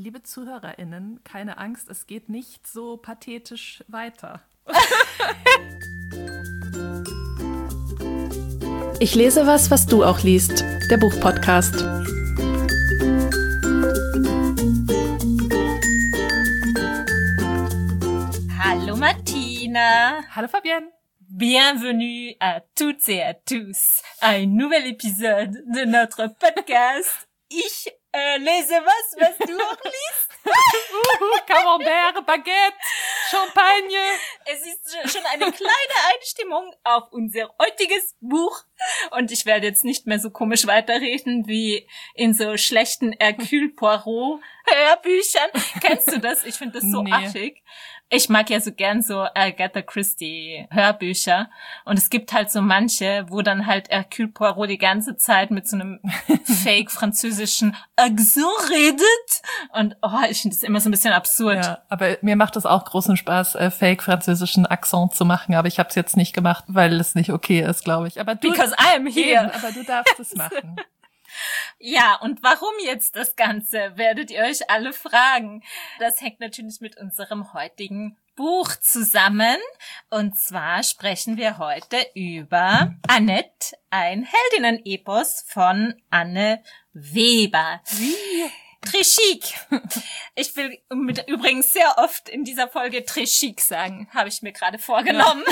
Liebe ZuhörerInnen, keine Angst, es geht nicht so pathetisch weiter. Ich lese was du auch liest. Der Buchpodcast. Hallo Martina. Hallo Fabienne. Bienvenue à toutes et à tous à un nouvel épisode de notre podcast. Ich lese was du auch liest. Camembert, Baguette, Champagne. Es ist schon eine kleine Einstimmung auf unser heutiges Buch. Und ich werde jetzt nicht mehr so komisch weiterreden wie in so schlechten Hercule Poirot Hörbüchern. Kennst du das? Ich finde das so affig. Ich mag ja so gern so Agatha Christie Hörbücher. Und es gibt halt so manche, wo dann halt Hercule Poirot die ganze Zeit mit so einem fake französischen Accent redet. Und ich finde das immer so ein bisschen absurd. Ja, aber mir macht es auch großen Spaß, fake französischen Akzent zu machen. Aber ich habe es jetzt nicht gemacht, weil es nicht okay ist, glaube ich. Aber Because I am here. Aber du darfst es machen. Ja, und warum jetzt das Ganze, werdet ihr euch alle fragen. Das hängt natürlich mit unserem heutigen Buch zusammen. Und zwar sprechen wir heute über Annette, ein Heldinnen-Epos von Anne Weber. Très chic. Ich will übrigens sehr oft in dieser Folge très chic sagen, habe ich mir gerade vorgenommen.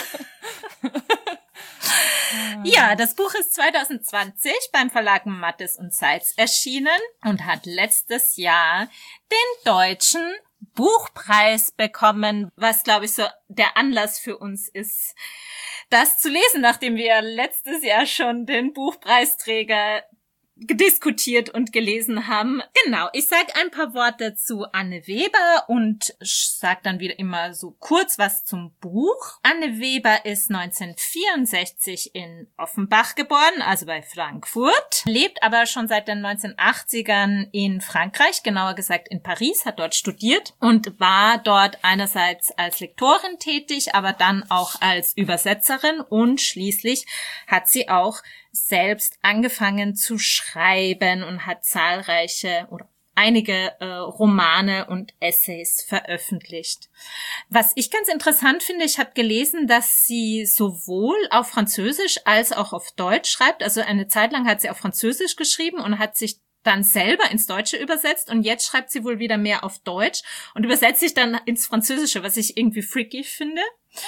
Ja, das Buch ist 2020 beim Verlag Mattes und Seitz erschienen und hat letztes Jahr den Deutschen Buchpreis bekommen, was, glaube ich, so der Anlass für uns ist, das zu lesen, nachdem wir letztes Jahr schon den Buchpreisträger diskutiert und gelesen haben. Genau, ich sage ein paar Worte zu Anne Weber und sage dann wieder immer so kurz was zum Buch. Anne Weber ist 1964 in Offenbach geboren, also bei Frankfurt, lebt aber schon seit den 1980ern in Frankreich, genauer gesagt in Paris, hat dort studiert und war dort einerseits als Lektorin tätig, aber dann auch als Übersetzerin und schließlich hat sie auch selbst angefangen zu schreiben und hat zahlreiche oder einige Romane und Essays veröffentlicht. Was ich ganz interessant finde, ich habe gelesen, dass sie sowohl auf Französisch als auch auf Deutsch schreibt. Also eine Zeit lang hat sie auf Französisch geschrieben und hat sich dann selber ins Deutsche übersetzt und jetzt schreibt sie wohl wieder mehr auf Deutsch und übersetzt sich dann ins Französische, was ich irgendwie freaky finde.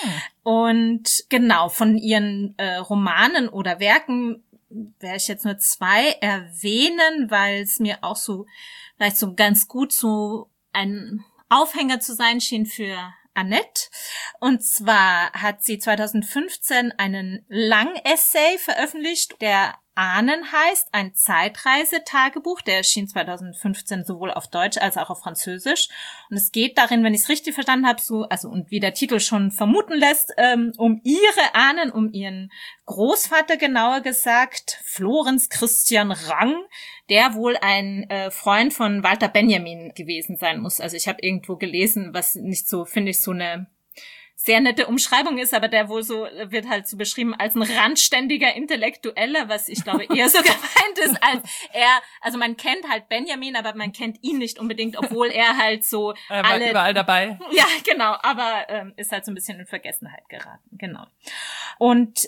Und genau, von ihren Romanen oder Werken werde ich jetzt nur 2 erwähnen, weil es mir auch so vielleicht so ganz gut so ein Aufhänger zu sein schien für Annette. Und zwar hat sie 2015 einen Langessay veröffentlicht, der Ahnen heißt, ein Zeitreisetagebuch, der erschien 2015 sowohl auf Deutsch als auch auf Französisch. Und es geht darin, wenn ich es richtig verstanden habe, und wie der Titel schon vermuten lässt, um ihre Ahnen, um ihren Großvater genauer gesagt, Florenz Christian Rang, der wohl ein Freund von Walter Benjamin gewesen sein muss. Also ich habe irgendwo gelesen, was nicht so, finde ich, so eine sehr nette Umschreibung ist, aber der wohl so wird halt so beschrieben als ein randständiger Intellektueller, was ich glaube eher so gemeint ist als er, also man kennt halt Benjamin, aber man kennt ihn nicht unbedingt, obwohl er halt so er war überall dabei. Ja, genau, aber ist halt so ein bisschen in Vergessenheit geraten, genau. Und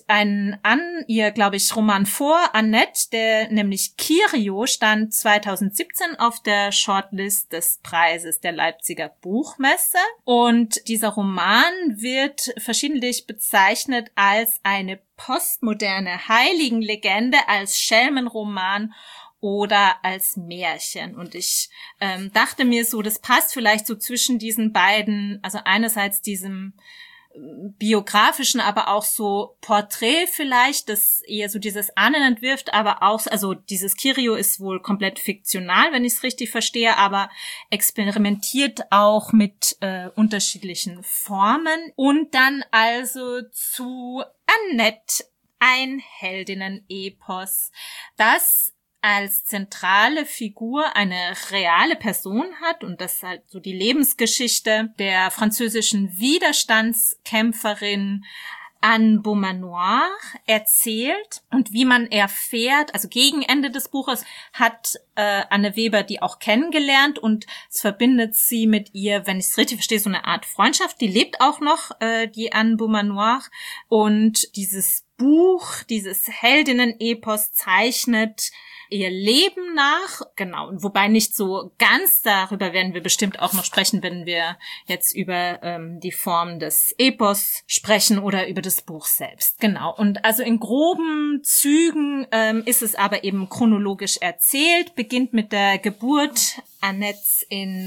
ihr, glaube ich, Roman vor Annette, der nämlich Kirio, stand 2017 auf der Shortlist des Preises der Leipziger Buchmesse und dieser Roman wird verschiedentlich bezeichnet als eine postmoderne Heiligenlegende, als Schelmenroman oder als Märchen. Und ich dachte mir so, das passt vielleicht so zwischen diesen beiden, also einerseits diesem biografischen, aber auch so Porträt vielleicht, das eher so dieses Ahnen entwirft, aber auch, also dieses Kirio ist wohl komplett fiktional, wenn ich es richtig verstehe, aber experimentiert auch mit unterschiedlichen Formen. Und dann also zu Annette, ein Heldinnen-Epos, das als zentrale Figur eine reale Person hat und das halt so die Lebensgeschichte der französischen Widerstandskämpferin Anne Beaumanoir erzählt. Und wie man erfährt, also gegen Ende des Buches, hat Anne Weber die auch kennengelernt und es verbindet sie mit ihr, wenn ich es richtig verstehe, so eine Art Freundschaft. Die lebt auch noch, die Anne Beaumanoir. Und dieses Buch, dieses Heldinnen-Epos zeichnet ihr Leben nach, genau, wobei nicht so ganz, darüber werden wir bestimmt auch noch sprechen, wenn wir jetzt über die Form des Epos sprechen oder über das Buch selbst, genau. Und also in groben Zügen ist es aber eben chronologisch erzählt, beginnt mit der Geburt Annettes in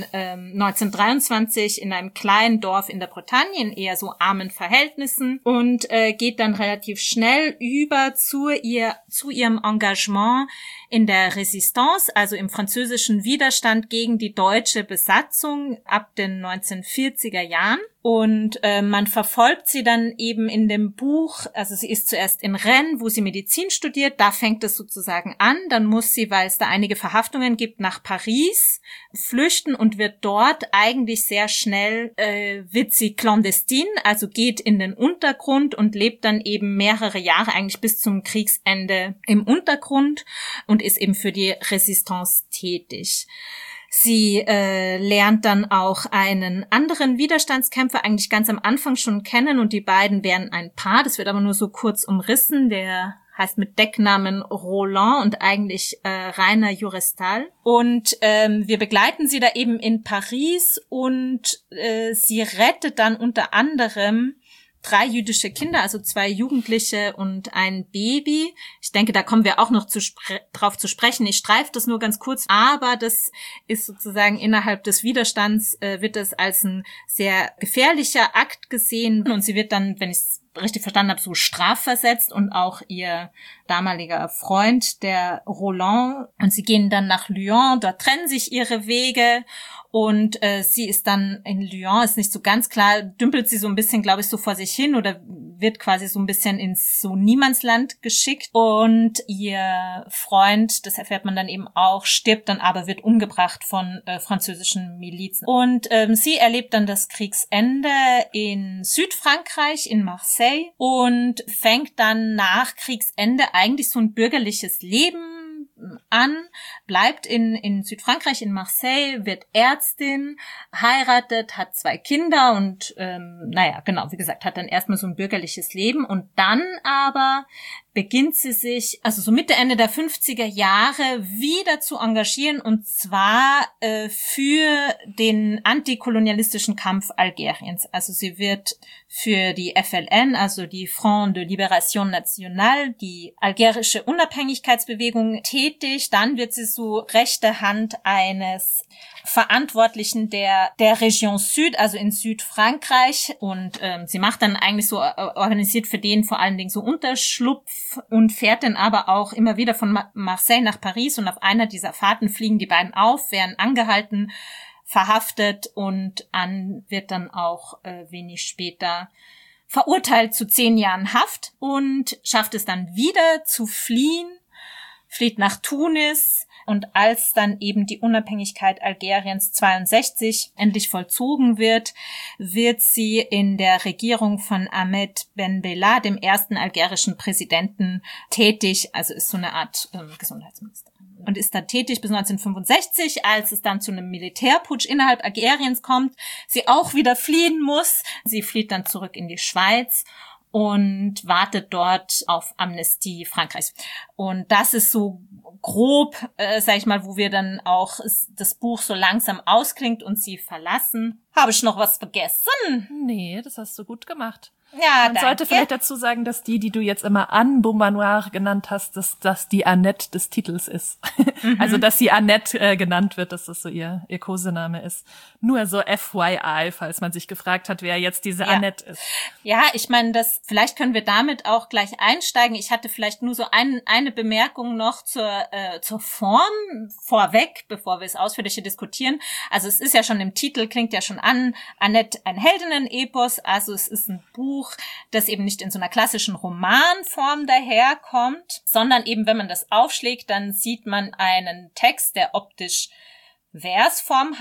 1923 in einem kleinen Dorf in der Bretagne, in eher so armen Verhältnissen und geht dann relativ schnell über zu ihrem Engagement in der Résistance, also im französischen Widerstand gegen die deutsche Besatzung ab den 1940er Jahren. Und man verfolgt sie dann eben in dem Buch, also sie ist zuerst in Rennes, wo sie Medizin studiert, da fängt es sozusagen an, dann muss sie, weil es da einige Verhaftungen gibt, nach Paris flüchten und wird dort eigentlich sehr schnell, wird sie clandestine, also geht in den Untergrund und lebt dann eben mehrere Jahre, eigentlich bis zum Kriegsende im Untergrund und ist eben für die Resistance tätig. Sie lernt dann auch einen anderen Widerstandskämpfer eigentlich ganz am Anfang schon kennen und die beiden werden ein Paar. Das wird aber nur so kurz umrissen. Der heißt mit Decknamen Roland und eigentlich Rainer Jurestal. Und wir begleiten sie da eben in Paris und sie rettet dann unter anderem 3 jüdische Kinder, also 2 Jugendliche und ein Baby. Ich denke, da kommen wir auch noch drauf zu sprechen. Ich streife das nur ganz kurz, aber das ist sozusagen innerhalb des Widerstands, wird das als ein sehr gefährlicher Akt gesehen und sie wird dann, wenn ich es richtig verstanden habe, so strafversetzt und auch ihr damaliger Freund, der Roland. Und sie gehen dann nach Lyon, dort trennen sich ihre Wege und sie ist dann in Lyon, ist nicht so ganz klar, dümpelt sie so ein bisschen, glaube ich, so vor sich hin oder wird quasi so ein bisschen ins so Niemandsland geschickt und ihr Freund, das erfährt man dann eben auch, stirbt dann aber, wird umgebracht von französischen Milizen. Und sie erlebt dann das Kriegsende in Südfrankreich, in Marseille und fängt dann nach Kriegsende eigentlich so ein bürgerliches Leben an, bleibt in Südfrankreich, in Marseille, wird Ärztin, heiratet, hat 2 Kinder und genau, wie gesagt, hat dann erstmal so ein bürgerliches Leben und dann aber beginnt sie sich, also so Mitte, Ende der 50er Jahre wieder zu engagieren und zwar für den antikolonialistischen Kampf Algeriens. Also sie wird für die FLN, also die Front de Libération Nationale, die algerische Unabhängigkeitsbewegung tätig. Dann wird sie so rechte Hand eines Verantwortlichen der Region Süd, also in Südfrankreich und sie macht dann eigentlich so, organisiert für den vor allen Dingen so Unterschlupf und fährt dann aber auch immer wieder von Marseille nach Paris und auf einer dieser Fahrten fliegen die beiden auf, werden angehalten, verhaftet und wird dann auch wenig später verurteilt zu 10 Jahren Haft und schafft es dann wieder zu fliehen, flieht nach Tunis. Und als dann eben die Unabhängigkeit Algeriens 62 endlich vollzogen wird, wird sie in der Regierung von Ahmed Ben Bella, dem ersten algerischen Präsidenten, tätig. Also ist so eine Art Gesundheitsministerin. Und ist da tätig bis 1965, als es dann zu einem Militärputsch innerhalb Algeriens kommt, sie auch wieder fliehen muss. Sie flieht dann zurück in die Schweiz und wartet dort auf Amnestie Frankreichs. Und das ist so grob, sag ich mal, wo wir dann auch das Buch so langsam ausklingt und sie verlassen. Habe ich noch was vergessen? Nee, das hast du gut gemacht. Ja, Man sollte vielleicht dazu sagen, dass die du jetzt immer Anne Beaumanoir genannt hast, dass die Annette des Titels ist. Mhm. Also, dass sie Annette genannt wird, dass das so ihr Kosename ist. Nur so FYI, falls man sich gefragt hat, wer jetzt diese Annette ist. Ja, ich meine, vielleicht können wir damit auch gleich einsteigen. Ich hatte vielleicht nur so eine Bemerkung noch zur Form vorweg, bevor wir es ausführlicher diskutieren. Also, es ist ja schon im Titel, klingt ja schon an, Annette, ein Heldinnen-Epos. Also, es ist ein Buch, das eben nicht in so einer klassischen Romanform daherkommt, sondern eben, wenn man das aufschlägt, dann sieht man einen Text, der optisch Versform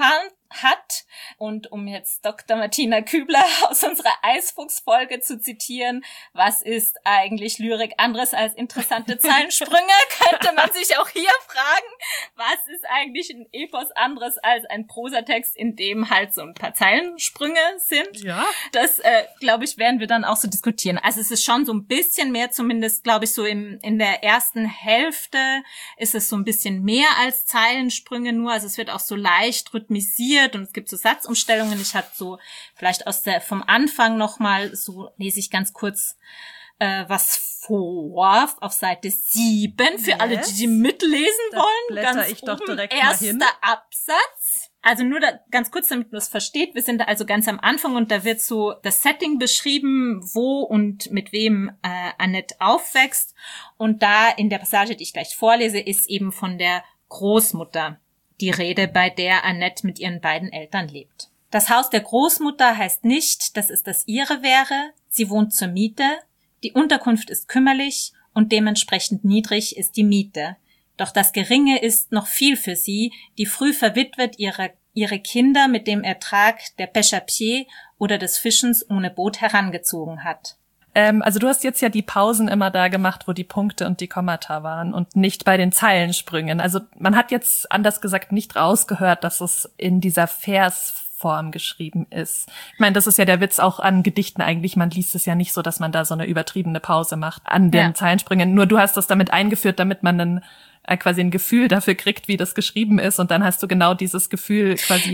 hat. Und um jetzt Dr. Martina Kübler aus unserer Eisfuchs-Folge zu zitieren, was ist eigentlich Lyrik anderes als interessante Zeilensprünge, könnte man sich auch hier fragen, was ist eigentlich ein Epos anderes als ein Prosatext, in dem halt so ein paar Zeilensprünge sind. Ja. Das, glaube ich, werden wir dann auch so diskutieren. Also es ist schon so ein bisschen mehr, zumindest, glaube ich, so in der ersten Hälfte ist es so ein bisschen mehr als Zeilensprünge nur. Also es wird auch so leicht rhythmisiert und es gibt so Satzumstellungen. Ich hatte so vielleicht vom Anfang nochmal, so lese ich ganz kurz was vor auf Seite 7 für alle, die mitlesen da wollen. Ganz ich doch direkt erster mal hin. Absatz. Also nur ganz kurz, damit man es versteht. Wir sind da also ganz am Anfang und da wird so das Setting beschrieben, wo und mit wem Annette aufwächst. Und da in der Passage, die ich gleich vorlese, ist eben von der Großmutter die Rede, bei der Annette mit ihren beiden Eltern lebt. Das Haus der Großmutter heißt nicht, dass es das ihre wäre. Sie wohnt zur Miete. Die Unterkunft ist kümmerlich und dementsprechend niedrig ist die Miete. Doch das Geringe ist noch viel für sie, die früh verwitwet ihre Kinder mit dem Ertrag der Pêche à pied oder des Fischens ohne Boot herangezogen hat. Also du hast jetzt ja die Pausen immer da gemacht, wo die Punkte und die Kommata waren und nicht bei den Zeilensprüngen. Also man hat jetzt anders gesagt nicht rausgehört, dass es in dieser Versform geschrieben ist. Ich meine, das ist ja der Witz auch an Gedichten eigentlich. Man liest es ja nicht so, dass man da so eine übertriebene Pause macht an den Zeilensprüngen. Nur du hast das damit eingeführt, damit man dann quasi ein Gefühl dafür kriegt, wie das geschrieben ist. Und dann hast du genau dieses Gefühl quasi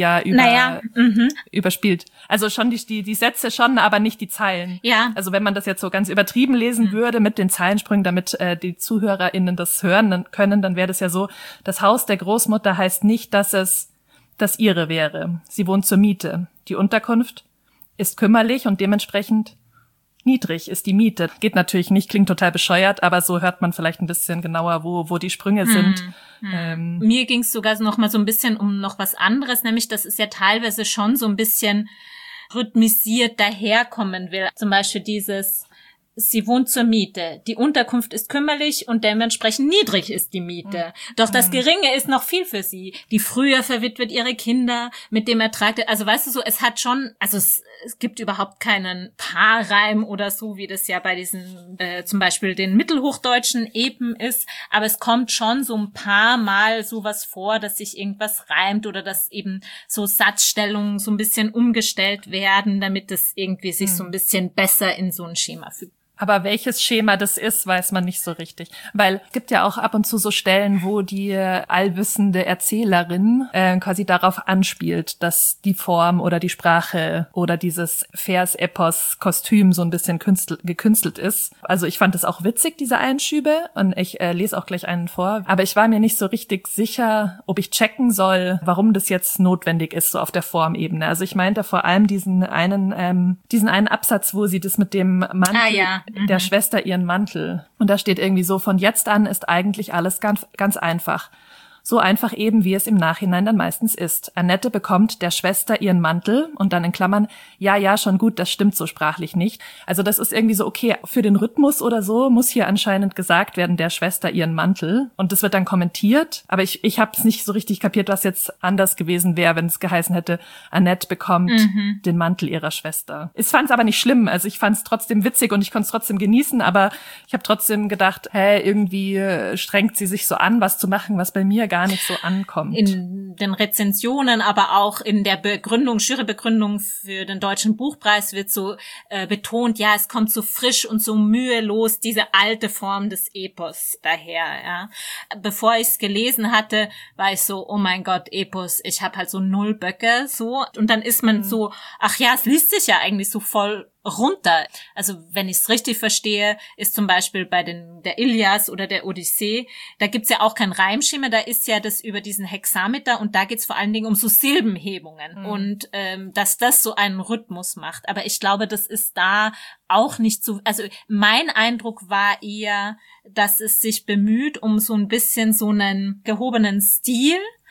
überspielt. Also schon die Sätze schon, aber nicht die Zeilen. Ja. Also wenn man das jetzt so ganz übertrieben lesen würde mit den Zeilensprüngen, damit die ZuhörerInnen das hören können, dann wäre das ja so, das Haus der Großmutter heißt nicht, dass es das ihre wäre. Sie wohnt zur Miete. Die Unterkunft ist kümmerlich und dementsprechend niedrig ist die Miete. Geht natürlich nicht, klingt total bescheuert, aber so hört man vielleicht ein bisschen genauer, wo die Sprünge sind. Mir ging es sogar noch mal so ein bisschen um noch was anderes, nämlich dass es ja teilweise schon so ein bisschen rhythmisiert daherkommen will. Zum Beispiel dieses: Sie wohnt zur Miete. Die Unterkunft ist kümmerlich und dementsprechend niedrig ist die Miete. Doch das Geringe ist noch viel für sie. Die früher verwitwet ihre Kinder mit dem Ertrag. Also weißt du so, es hat schon, also es gibt überhaupt keinen Paarreim oder so, wie das ja bei diesen, zum Beispiel den mittelhochdeutschen Epen ist. Aber es kommt schon so ein paar Mal sowas vor, dass sich irgendwas reimt oder dass eben so Satzstellungen so ein bisschen umgestellt werden, damit es irgendwie sich so ein bisschen besser in so ein Schema fügt. Aber welches Schema das ist, weiß man nicht so richtig. Weil es gibt ja auch ab und zu so Stellen, wo die allwissende Erzählerin quasi darauf anspielt, dass die Form oder die Sprache oder dieses Vers-Epos-Kostüm so ein bisschen gekünstelt ist. Also ich fand es auch witzig, diese Einschübe. Und ich lese auch gleich einen vor. Aber ich war mir nicht so richtig sicher, ob ich checken soll, warum das jetzt notwendig ist, so auf der Formebene. Also ich meinte vor allem diesen einen Absatz, wo sie das mit dem Mantel der Schwester ihren Mantel. Und da steht irgendwie so: Von jetzt an ist eigentlich alles ganz, ganz einfach. So einfach eben, wie es im Nachhinein dann meistens ist. Annette bekommt der Schwester ihren Mantel und dann in Klammern: Ja, schon gut, das stimmt so sprachlich nicht. Also das ist irgendwie so, okay, für den Rhythmus oder so muss hier anscheinend gesagt werden, der Schwester ihren Mantel. Und das wird dann kommentiert. Aber ich habe es nicht so richtig kapiert, was jetzt anders gewesen wäre, wenn es geheißen hätte, Annette bekommt den Mantel ihrer Schwester. Ich fand es aber nicht schlimm. Also ich fand es trotzdem witzig und ich konnte es trotzdem genießen. Aber ich habe trotzdem gedacht, irgendwie strengt sie sich so an, was zu machen, was bei mir gar nicht so ankommt. In den Rezensionen, aber auch in der Jurybegründung für den Deutschen Buchpreis wird so betont, ja, es kommt so frisch und so mühelos diese alte Form des Epos daher. Ja. Bevor ich es gelesen hatte, war ich so, oh mein Gott, Epos, ich habe halt so 0 Böcke, so. Und dann ist man so, ach ja, es liest sich ja eigentlich so voll runter. Also wenn ich es richtig verstehe, ist zum Beispiel bei der Ilias oder der Odyssee, da gibt's ja auch kein Reimschema, da ist ja das über diesen Hexameter und da geht's vor allen Dingen um so Silbenhebungen und dass das so einen Rhythmus macht. Aber ich glaube, das ist da auch nicht so, also mein Eindruck war eher, dass es sich bemüht um so ein bisschen so einen gehobenen Stil,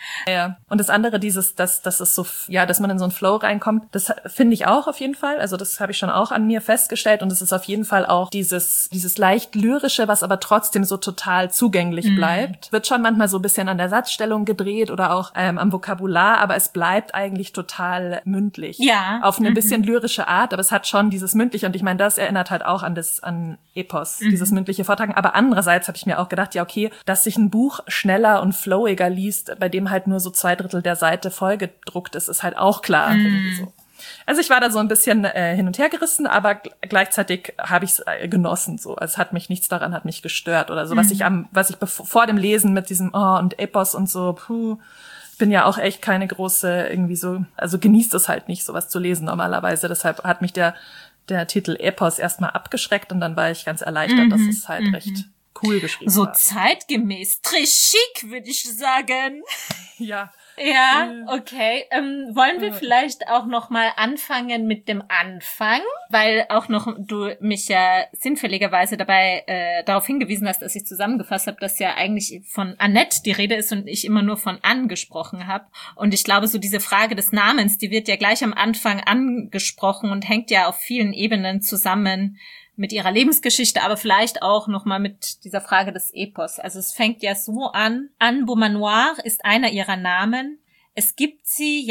Ja. Und das andere, dass es so, ja, dass man in so einen Flow reinkommt, das finde ich auch auf jeden Fall. Also das habe ich schon auch an mir festgestellt. Und es ist auf jeden Fall auch dieses leicht lyrische, was aber trotzdem so total zugänglich bleibt. Wird schon manchmal so ein bisschen an der Satzstellung gedreht oder auch am Vokabular, aber es bleibt eigentlich total mündlich. Ja. Auf eine bisschen lyrische Art, aber es hat schon dieses mündliche. Und ich meine, das erinnert halt auch an Epos, dieses mündliche Vortragen. Aber andererseits habe ich mir auch gedacht, ja okay, dass sich ein Buch schneller und flowiger liest, bei dem halt nur so 2/3 der Seite vollgedruckt ist, ist halt auch klar. So. Also ich war da so ein bisschen hin und her gerissen, aber gleichzeitig habe ich es genossen. So, also nichts mich gestört oder so. Was ich vor dem Lesen mit diesem und Epos und so, ich bin ja auch echt keine große irgendwie so, also genießt es halt nicht, sowas zu lesen normalerweise. Deshalb hat mich der Titel Epos erstmal abgeschreckt und dann war ich ganz erleichtert, dass es halt recht cool geschrieben so war. So zeitgemäß, très chic, würde ich sagen. Ja. Ja, okay. Wollen wir vielleicht auch noch mal anfangen mit dem Anfang, weil auch noch du mich ja sinnfälligerweise dabei darauf hingewiesen hast, dass ich zusammengefasst habe, dass ja eigentlich von Annette die Rede ist und ich immer nur von Anne gesprochen habe. Und ich glaube, so diese Frage des Namens, die wird ja gleich am Anfang angesprochen und hängt ja auf vielen Ebenen zusammen mit ihrer Lebensgeschichte, aber vielleicht auch nochmal mit dieser Frage des Epos. Also es fängt ja so an. Anne Beaumanoir ist einer ihrer Namen. Es gibt sie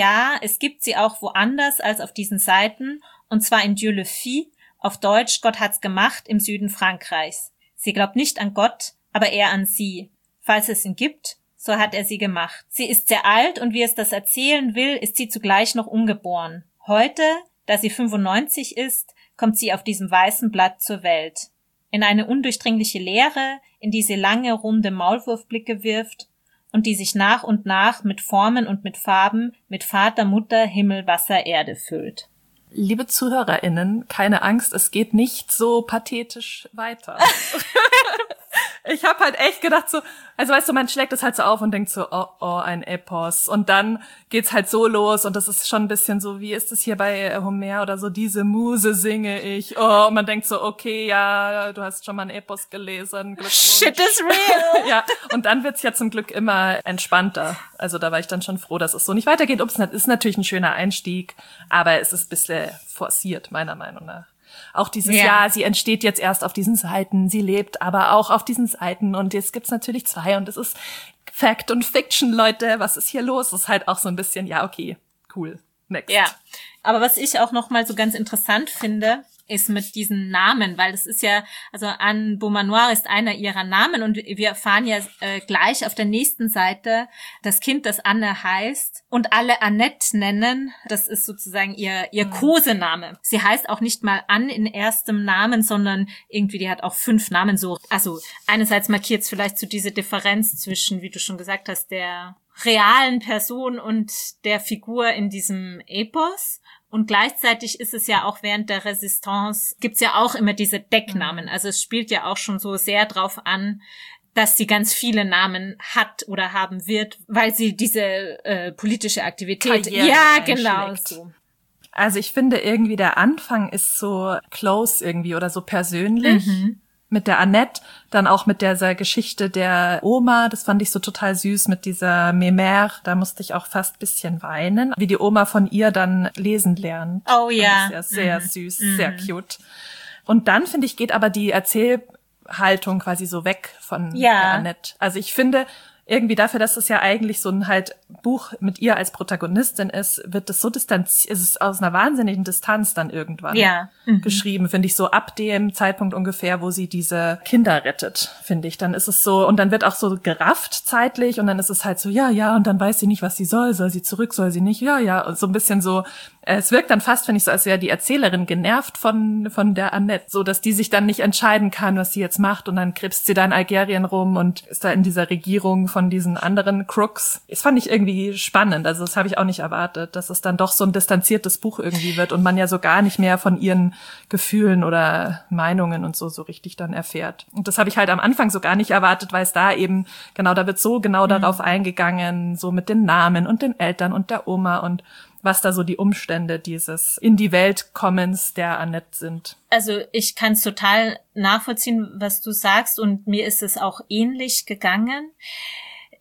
auch woanders als auf diesen Seiten, und zwar in Dieu le fit, auf Deutsch Gott hat's gemacht, im Süden Frankreichs. Sie glaubt nicht an Gott, aber eher an sie. Falls es ihn gibt, so hat er sie gemacht. Sie ist sehr alt und wie es das erzählen will, ist sie zugleich noch ungeboren. Heute, da sie 95 ist, kommt sie auf diesem weißen Blatt zur Welt. In eine undurchdringliche Leere, in die sie lange, runde Maulwurfblicke wirft und die sich nach und nach mit Formen und mit Farben, mit Vater, Mutter, Himmel, Wasser, Erde füllt. Liebe ZuhörerInnen, keine Angst, es geht nicht so pathetisch weiter. Ich habe halt echt gedacht so, also weißt du, man schlägt es halt so auf und denkt so, oh, ein Epos. Und dann geht's halt so los und das ist schon ein bisschen so, wie ist es hier bei Homer oder so, diese Muse singe ich. Oh, und man denkt so, okay, ja, du hast schon mal ein Epos gelesen. Shit is real! Ja, und dann wird's ja zum Glück immer entspannter. Also da war ich dann schon froh, dass es so nicht weitergeht. Es ist natürlich ein schöner Einstieg, aber es ist ein bisschen forciert, meiner Meinung nach. Auch dieses Jahr, sie entsteht jetzt erst auf diesen Seiten, sie lebt aber auch auf diesen Seiten und jetzt gibt's natürlich 2 und es ist Fact und Fiction, Leute, was ist hier los? Das ist halt auch so ein bisschen, ja, okay, cool, next. Ja, aber was ich auch noch mal so ganz interessant finde, ist mit diesen Namen, weil das ist ja, also Anne Beaumanoir ist einer ihrer Namen und wir erfahren ja gleich auf der nächsten Seite das Kind, das Anne heißt und alle Annette nennen, das ist sozusagen ihr Kosename. Sie heißt auch nicht mal Anne in erstem Namen, sondern irgendwie, die hat auch 5 Namen so. Also einerseits markiert es vielleicht so diese Differenz zwischen, wie du schon gesagt hast, der realen Person und der Figur in diesem Epos. Und gleichzeitig ist es ja auch während der Resistance, gibt's ja auch immer diese Decknamen. Also es spielt ja auch schon so sehr drauf an, dass sie ganz viele Namen hat oder haben wird, weil sie diese politische Aktivität... Ja, genau. So. Also ich finde irgendwie, der Anfang ist so close irgendwie oder so persönlich. Mit der Annette, dann auch mit dieser Geschichte der Oma, das fand ich so total süß mit dieser Mémère, da musste ich auch fast ein bisschen weinen, wie die Oma von ihr dann lesen lernt. Oh ja. Das ist ja sehr süß, sehr cute. Und dann, finde ich, geht aber die Erzählhaltung quasi so weg von der Annette. Also ich finde, irgendwie dafür, dass es ja eigentlich so ein halt Buch mit ihr als Protagonistin ist, wird es so ist es aus einer wahnsinnigen Distanz dann irgendwann geschrieben, finde ich, so ab dem Zeitpunkt ungefähr, wo sie diese Kinder rettet, finde ich. Dann ist es so, und dann wird auch so gerafft zeitlich und dann ist es halt so, ja, und dann weiß sie nicht, was sie soll sie zurück, soll sie nicht, ja, und so ein bisschen so, es wirkt dann fast, finde ich, so, als wäre die Erzählerin genervt von der Annette, so, dass die sich dann nicht entscheiden kann, was sie jetzt macht und dann krebst sie da in Algerien rum und ist da in dieser Regierung von diesen anderen Crooks. Das fand ich irgendwie spannend, also das habe ich auch nicht erwartet, dass es dann doch so ein distanziertes Buch irgendwie wird und man ja so gar nicht mehr von ihren Gefühlen oder Meinungen und so richtig dann erfährt. Und das habe ich halt am Anfang so gar nicht erwartet, weil es da eben, genau, da wird so genau darauf eingegangen, so mit den Namen und den Eltern und der Oma und was da so die Umstände dieses in die Welt kommens der Annette sind. Also ich kann es total nachvollziehen, was du sagst und mir ist es auch ähnlich gegangen. Ich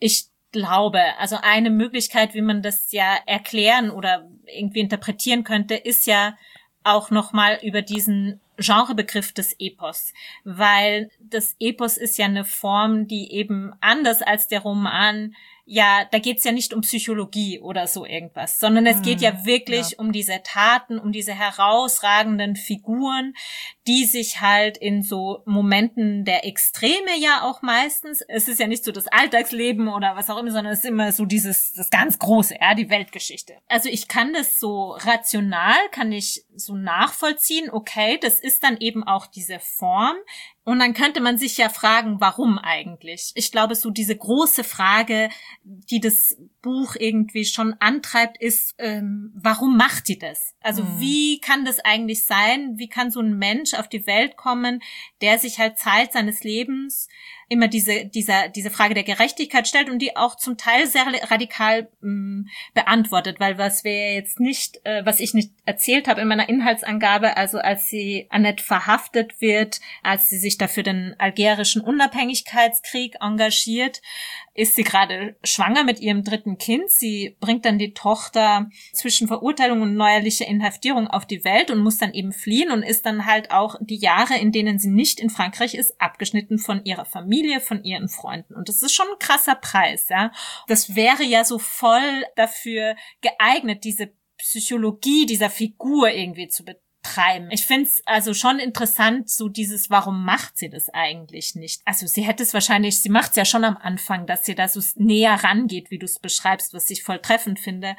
glaube, also eine Möglichkeit, wie man das ja erklären oder irgendwie interpretieren könnte, ist ja auch nochmal über diesen Genrebegriff des Epos, weil das Epos ist ja eine Form, die eben anders als der Roman, ja, da geht's ja nicht um Psychologie oder so irgendwas, sondern es geht ja wirklich um diese Taten, um diese herausragenden Figuren, die sich halt in so Momenten der Extreme ja auch meistens, es ist ja nicht so das Alltagsleben oder was auch immer, sondern es ist immer so das ganz Große, ja, die Weltgeschichte. Also ich kann das so rational, kann ich so nachvollziehen, okay, das ist dann eben auch diese Form. Und dann könnte man sich ja fragen, warum eigentlich? Ich glaube, so diese große Frage, die das Buch irgendwie schon antreibt, ist, warum macht die das? Also wie kann das eigentlich sein? Wie kann so ein Mensch auf die Welt kommen, der sich halt Zeit seines Lebens immer diese Frage der Gerechtigkeit stellt und die auch zum Teil sehr radikal beantwortet, weil was wir jetzt nicht, was ich nicht erzählt habe in meiner Inhaltsangabe, also als sie Annette verhaftet wird, als sie sich dafür den algerischen Unabhängigkeitskrieg engagiert, ist sie gerade schwanger mit ihrem 3. Kind. Sie bringt dann die Tochter zwischen Verurteilung und neuerlicher Inhaftierung auf die Welt und muss dann eben fliehen und ist dann halt auch die Jahre, in denen sie nicht in Frankreich ist, abgeschnitten von ihrer Familie, von ihren Freunden. Und das ist schon ein krasser Preis, ja. Das wäre ja so voll dafür geeignet, diese Psychologie dieser Figur irgendwie zu betreiben. Ich finde es also schon interessant, so dieses, warum macht sie das eigentlich nicht? Also sie hätte es wahrscheinlich, sie macht es ja schon am Anfang, dass sie da so näher rangeht, wie du es beschreibst, was ich voll treffend finde.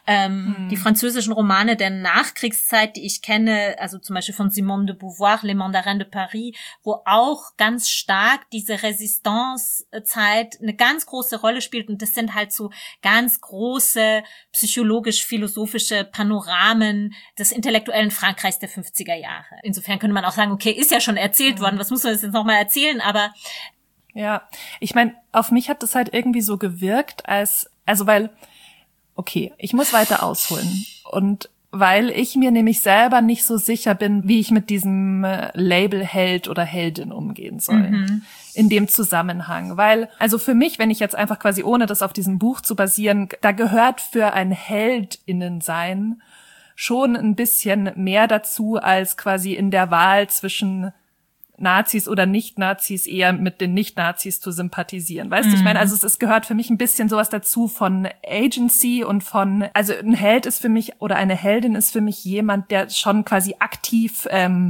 Die französischen Romane der Nachkriegszeit, die ich kenne, also zum Beispiel von Simone de Beauvoir, Les Mandarins de Paris, wo auch ganz stark diese Resistance-Zeit eine ganz große Rolle spielt und das sind halt so ganz große psychologisch-philosophische Panoramen des intellektuellen Frankreichs der 50er Jahre. Insofern könnte man auch sagen, okay, ist ja schon erzählt worden, was muss man jetzt nochmal erzählen, aber ja, ich meine, auf mich hat das halt irgendwie so gewirkt, weil, okay, ich muss weiter ausholen und weil ich mir nämlich selber nicht so sicher bin, wie ich mit diesem Label Held oder Heldin umgehen soll. In dem Zusammenhang. Weil, also für mich, wenn ich jetzt einfach quasi ohne das auf diesem Buch zu basieren, da gehört für ein Heldinnensein schon ein bisschen mehr dazu, als quasi in der Wahl zwischen Nazis oder Nicht-Nazis eher mit den Nicht-Nazis zu sympathisieren. Weißt du, ich meine, also es gehört für mich ein bisschen sowas dazu von Agency und also ein Held ist für mich oder eine Heldin ist für mich jemand, der schon quasi aktiv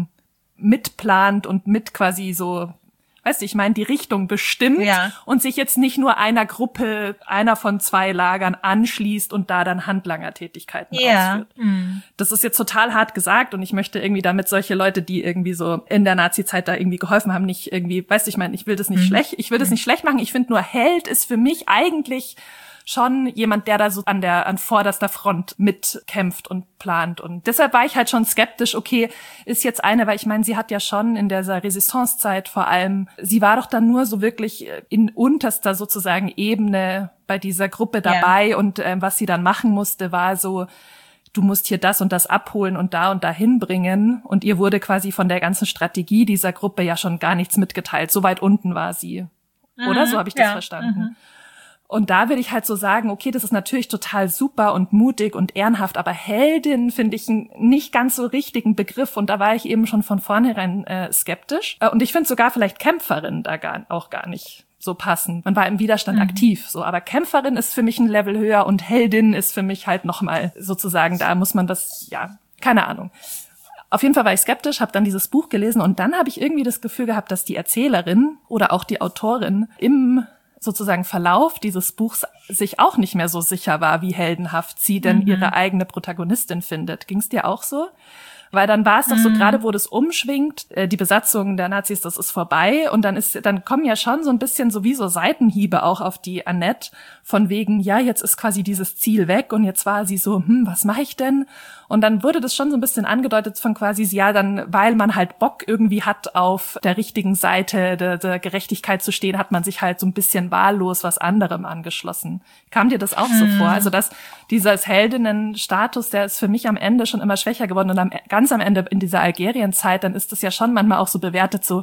mitplant und mit quasi so, weißt du, ich meine, die Richtung bestimmt und sich jetzt nicht nur einer Gruppe, einer von 2 Lagern anschließt und da dann Handlangertätigkeiten ausführt. Das ist jetzt total hart gesagt und ich möchte irgendwie damit solche Leute, die irgendwie so in der Nazi-Zeit da irgendwie geholfen haben, nicht irgendwie, weißt du, ich meine, ich will das nicht schlecht machen. Ich finde nur, Held ist für mich eigentlich schon jemand, der da so an vorderster Front mitkämpft und plant. Und deshalb war ich halt schon skeptisch, okay, ist jetzt eine, weil ich meine, sie hat ja schon in dieser Resistance-Zeit vor allem, sie war doch dann nur so wirklich in unterster sozusagen Ebene bei dieser Gruppe dabei und was sie dann machen musste, war so, du musst hier das und das abholen und da hinbringen. Und ihr wurde quasi von der ganzen Strategie dieser Gruppe ja schon gar nichts mitgeteilt. So weit unten war sie. Oder? So habe ich das verstanden. Und da würde ich halt so sagen, okay, das ist natürlich total super und mutig und ehrenhaft, aber Heldin finde ich einen nicht ganz so richtigen Begriff und da war ich eben schon von vornherein skeptisch. Und ich finde sogar vielleicht Kämpferin da auch gar nicht so passend. Man war im Widerstand aktiv, so, aber Kämpferin ist für mich ein Level höher und Heldin ist für mich halt nochmal sozusagen, da muss man das, ja, keine Ahnung. Auf jeden Fall war ich skeptisch, habe dann dieses Buch gelesen und dann habe ich irgendwie das Gefühl gehabt, dass die Erzählerin oder auch die Autorin im sozusagen Verlauf dieses Buchs sich auch nicht mehr so sicher war, wie heldenhaft sie denn ihre eigene Protagonistin findet. Ging's dir auch so? Weil dann war es doch so, gerade wo das umschwingt, die Besatzung der Nazis, das ist vorbei und dann kommen ja schon so ein bisschen sowieso Seitenhiebe auch auf die Annette von wegen, ja, jetzt ist quasi dieses Ziel weg und jetzt war sie so, was mache ich denn? Und dann wurde das schon so ein bisschen angedeutet von quasi, ja, dann, weil man halt Bock irgendwie hat, auf der richtigen Seite der Gerechtigkeit zu stehen, hat man sich halt so ein bisschen wahllos was anderem angeschlossen. Kam dir das auch so vor? Also, dass dieses Heldinnenstatus, der ist für mich am Ende schon immer schwächer geworden und ganz am Ende in dieser Algerien-Zeit, dann ist das ja schon manchmal auch so bewertet, so,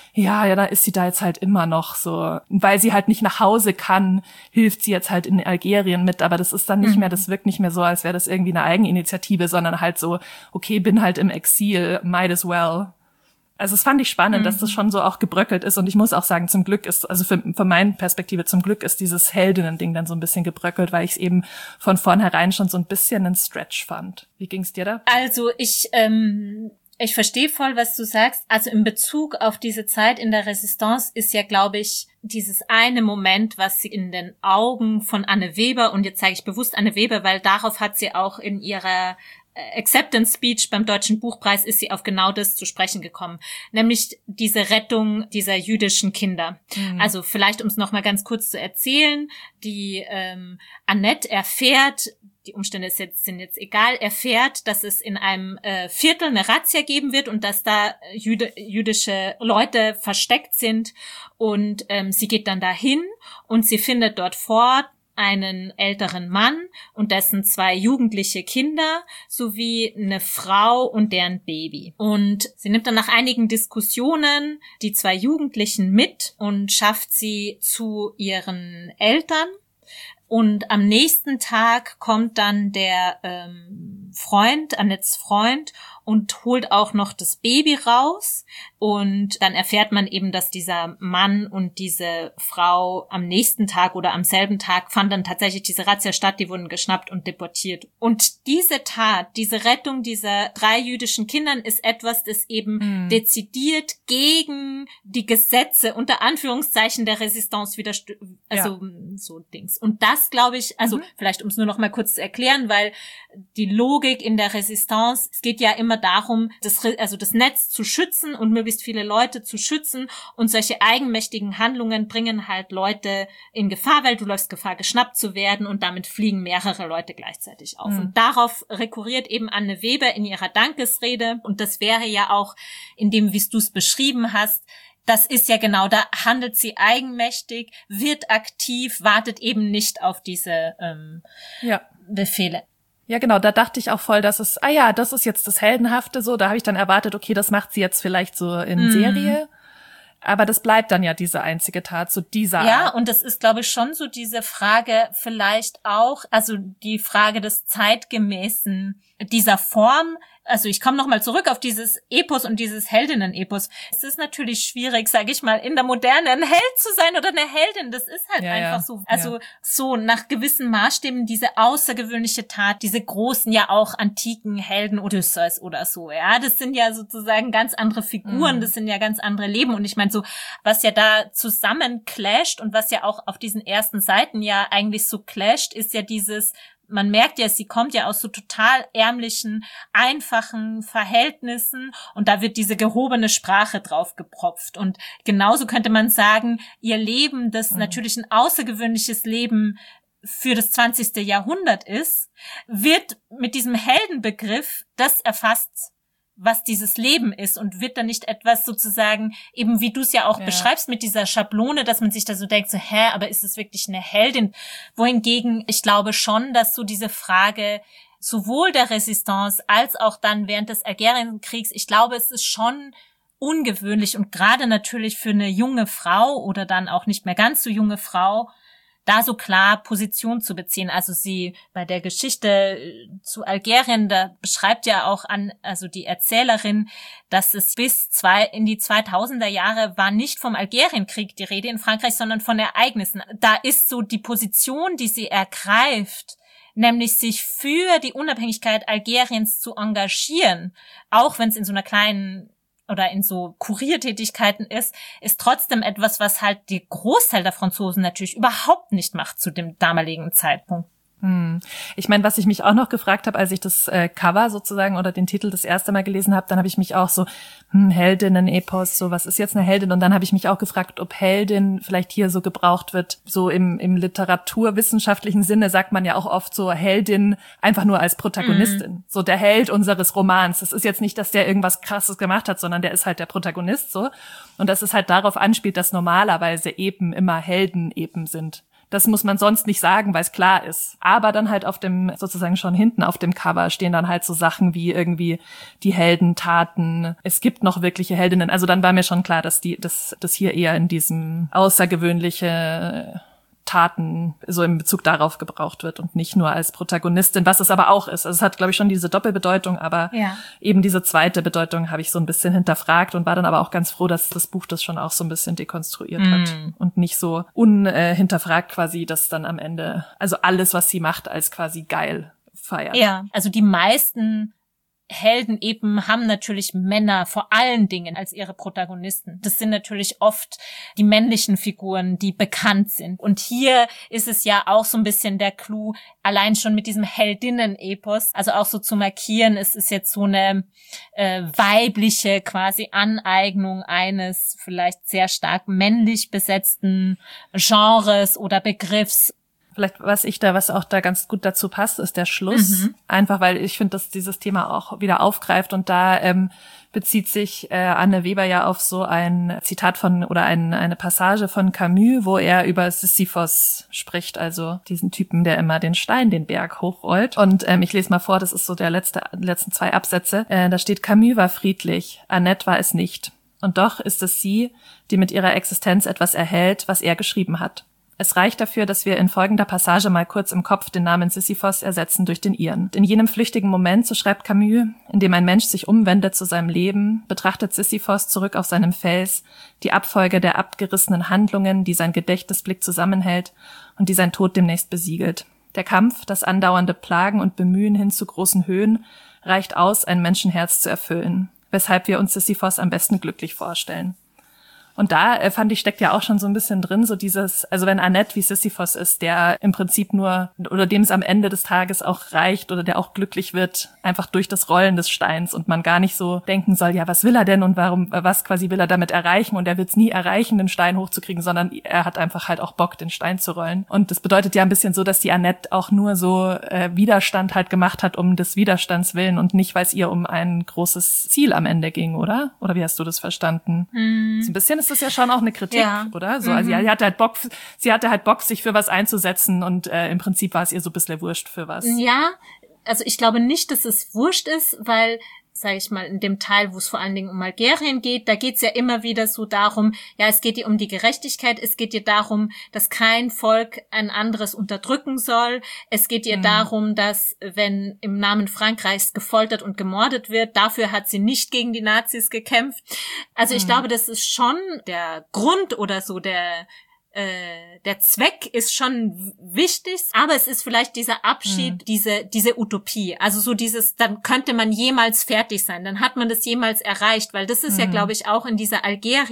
ja, da ist sie da jetzt halt immer noch so. Weil sie halt nicht nach Hause kann, hilft sie jetzt halt in Algerien mit. Aber das ist dann nicht mehr, das wirkt nicht mehr so, als wäre das irgendwie eine Eigeninitiative, sondern halt so, okay, bin halt im Exil, might as well. Also es fand ich spannend, dass das schon so auch gebröckelt ist. Und ich muss auch sagen, zum Glück ist, also von meiner Perspektive, zum Glück ist dieses Heldinnen-Ding dann so ein bisschen gebröckelt, weil ich es eben von vornherein schon so ein bisschen einen Stretch fand. Wie ging's dir da? Also ich verstehe voll, was du sagst. Also in Bezug auf diese Zeit in der Resistance ist ja, glaube ich, dieses eine Moment, was sie in den Augen von Anne Weber, und jetzt sage ich bewusst Anne Weber, weil darauf hat sie auch in ihrer Acceptance Speech beim Deutschen Buchpreis ist sie auf genau das zu sprechen gekommen, nämlich diese Rettung dieser jüdischen Kinder. Also vielleicht, um es noch mal ganz kurz zu erzählen, die Annette erfährt, die Umstände sind jetzt egal, erfährt, dass es in einem Viertel eine Razzia geben wird und dass da jüdische Leute versteckt sind, und sie geht dann dahin und sie findet dort vor einen älteren Mann und dessen 2 jugendliche Kinder sowie eine Frau und deren Baby. Und sie nimmt dann nach einigen Diskussionen die 2 Jugendlichen mit und schafft sie zu ihren Eltern. Und am nächsten Tag kommt dann der Freund, Annettes Freund, und holt auch noch das Baby raus. Und dann erfährt man eben, dass dieser Mann und diese Frau am nächsten Tag oder am selben Tag fand dann tatsächlich diese Razzia statt, die wurden geschnappt und deportiert. Und diese Tat, diese Rettung dieser 3 jüdischen Kindern ist etwas, das eben dezidiert gegen die Gesetze unter Anführungszeichen der Resistance so Dings. Und das, glaube ich, also vielleicht um es nur noch mal kurz zu erklären, weil die Logik in der Resistance, es geht ja immer darum, das Netz zu schützen und möglichst viele Leute zu schützen, und solche eigenmächtigen Handlungen bringen halt Leute in Gefahr, weil du läufst Gefahr, geschnappt zu werden, und damit fliegen mehrere Leute gleichzeitig auf. Und darauf rekurriert eben Anne Weber in ihrer Dankesrede, und das wäre ja auch in dem, wie du es beschrieben hast, das ist ja genau, da handelt sie eigenmächtig, wird aktiv, wartet eben nicht auf diese Befehle. Ja, genau, da dachte ich auch voll, dass es, das ist jetzt das Heldenhafte so, da habe ich dann erwartet, okay, das macht sie jetzt vielleicht so in Serie, aber das bleibt dann ja diese einzige Tat, so dieser Art. Ja, und das ist, glaube ich, schon so diese Frage vielleicht auch, also die Frage des Zeitgemäßen dieser Form. Also ich komme nochmal zurück auf dieses Epos und dieses Heldinnen-Epos. Es ist natürlich schwierig, sage ich mal, in der Moderne ein Held zu sein oder eine Heldin. Das ist halt einfach so. Also so nach gewissen Maßstäben diese außergewöhnliche Tat, diese großen, ja auch antiken Helden, Odysseus oder so. Ja, das sind ja sozusagen ganz andere Figuren, das sind ja ganz andere Leben. Und ich meine so, was ja da zusammen clasht und was ja auch auf diesen ersten Seiten ja eigentlich so clasht, ist ja dieses, man merkt ja, sie kommt ja aus so total ärmlichen, einfachen Verhältnissen, und da wird diese gehobene Sprache drauf gepropft. Und genauso könnte man sagen, ihr Leben, das natürlich ein außergewöhnliches Leben für das 20. Jahrhundert ist, wird mit diesem Heldenbegriff das erfasst, was dieses Leben ist, und wird dann nicht etwas sozusagen, eben wie du es ja auch beschreibst mit dieser Schablone, dass man sich da so denkt, so, aber ist es wirklich eine Heldin? Wohingegen, ich glaube schon, dass so diese Frage sowohl der Resistance als auch dann während des Algerienkriegs, ich glaube, es ist schon ungewöhnlich, und gerade natürlich für eine junge Frau oder dann auch nicht mehr ganz so junge Frau, da so klar Position zu beziehen. Also sie bei der Geschichte zu Algerien, da beschreibt ja auch also die Erzählerin, dass es bis in die 2000er Jahre war nicht vom Algerienkrieg die Rede in Frankreich, sondern von Ereignissen. Da ist so die Position, die sie ergreift, nämlich sich für die Unabhängigkeit Algeriens zu engagieren, auch wenn es in so einer kleinen oder in so Kuriertätigkeiten ist trotzdem etwas, was halt die Großteil der Franzosen natürlich überhaupt nicht macht zu dem damaligen Zeitpunkt. Ich meine, was ich mich auch noch gefragt habe, als ich das Cover sozusagen oder den Titel das erste Mal gelesen habe, dann habe ich mich auch so, Heldinnen-Epos, so was ist jetzt eine Heldin? Und dann habe ich mich auch gefragt, ob Heldin vielleicht hier so gebraucht wird. So im literaturwissenschaftlichen Sinne sagt man ja auch oft so Heldin einfach nur als Protagonistin. So der Held unseres Romans. Das ist jetzt nicht, dass der irgendwas Krasses gemacht hat, sondern der ist halt der Protagonist so. Und dass es halt darauf anspielt, dass normalerweise eben immer Helden eben sind. Das muss man sonst nicht sagen, weil es klar ist. Aber dann halt auf dem, sozusagen schon hinten auf dem Cover stehen dann halt so Sachen wie irgendwie die Heldentaten. Es gibt noch wirkliche Heldinnen. Also dann war mir schon klar, dass das hier eher in diesem außergewöhnliche Taten so in Bezug darauf gebraucht wird und nicht nur als Protagonistin, was es aber auch ist. Also es hat, glaube ich, schon diese Doppelbedeutung, aber eben diese zweite Bedeutung habe ich so ein bisschen hinterfragt und war dann aber auch ganz froh, dass das Buch das schon auch so ein bisschen dekonstruiert hat und nicht so unhinterfragt quasi, dass dann am Ende, also alles, was sie macht, als quasi geil feiert. Ja, also die meisten Helden eben haben natürlich Männer vor allen Dingen als ihre Protagonisten. Das sind natürlich oft die männlichen Figuren, die bekannt sind. Und hier ist es ja auch so ein bisschen der Clou, allein schon mit diesem Heldinnen-Epos, also auch so zu markieren, es ist jetzt so eine weibliche quasi Aneignung eines vielleicht sehr stark männlich besetzten Genres oder Begriffs. Vielleicht, was auch da ganz gut dazu passt, ist der Schluss. Einfach, weil ich finde, dass dieses Thema auch wieder aufgreift und da bezieht sich Anne Weber ja auf so ein Zitat von oder eine Passage von Camus, wo er über Sisyphos spricht, also diesen Typen, der immer den Berg hochrollt. Und ich lese mal vor, das ist so der letzten 2 Absätze. Da steht: Camus war friedlich, Annette war es nicht. Und doch ist es sie, die mit ihrer Existenz etwas erhält, was er geschrieben hat. Es reicht dafür, dass wir in folgender Passage mal kurz im Kopf den Namen Sisyphos ersetzen durch den ihren. In jenem flüchtigen Moment, so schreibt Camus, in dem ein Mensch sich umwendet zu seinem Leben, betrachtet Sisyphos zurück auf seinem Fels die Abfolge der abgerissenen Handlungen, die sein Gedächtnisblick zusammenhält und die sein Tod demnächst besiegelt. Der Kampf, das andauernde Plagen und Bemühen hin zu großen Höhen reicht aus, ein Menschenherz zu erfüllen, weshalb wir uns Sisyphos am besten glücklich vorstellen. Und da fand ich, steckt ja auch schon so ein bisschen drin, so dieses, also wenn Annette wie Sisyphos ist, der im Prinzip nur, oder dem es am Ende des Tages auch reicht oder der auch glücklich wird, einfach durch das Rollen des Steins und man gar nicht so denken soll, ja, was will er denn und was quasi will er damit erreichen und er wird es nie erreichen, den Stein hochzukriegen, sondern er hat einfach halt auch Bock, den Stein zu rollen. Und das bedeutet ja ein bisschen so, dass die Annette auch nur so Widerstand halt gemacht hat um des Widerstands willen und nicht, weil es ihr um ein großes Ziel am Ende ging, oder? Oder wie hast du das verstanden? So ein bisschen ist das ja schon auch eine Kritik, oder? So, also sie hatte halt Bock, sich für was einzusetzen und im Prinzip war es ihr so ein bisschen wurscht für was. Ja, also ich glaube nicht, dass es wurscht ist, weil, sage ich mal, in dem Teil, wo es vor allen Dingen um Algerien geht, da geht's ja immer wieder so darum, ja, es geht ihr um die Gerechtigkeit, es geht ihr darum, dass kein Volk ein anderes unterdrücken soll, es geht ihr darum, dass, wenn im Namen Frankreichs gefoltert und gemordet wird, dafür hat sie nicht gegen die Nazis gekämpft. Also ich glaube, das ist schon der Grund oder so der Zweck ist schon wichtig, aber es ist vielleicht dieser Abschied, diese Utopie. Also so dieses, dann könnte man jemals fertig sein, dann hat man das jemals erreicht, weil das ist ja, glaube ich, auch in diesem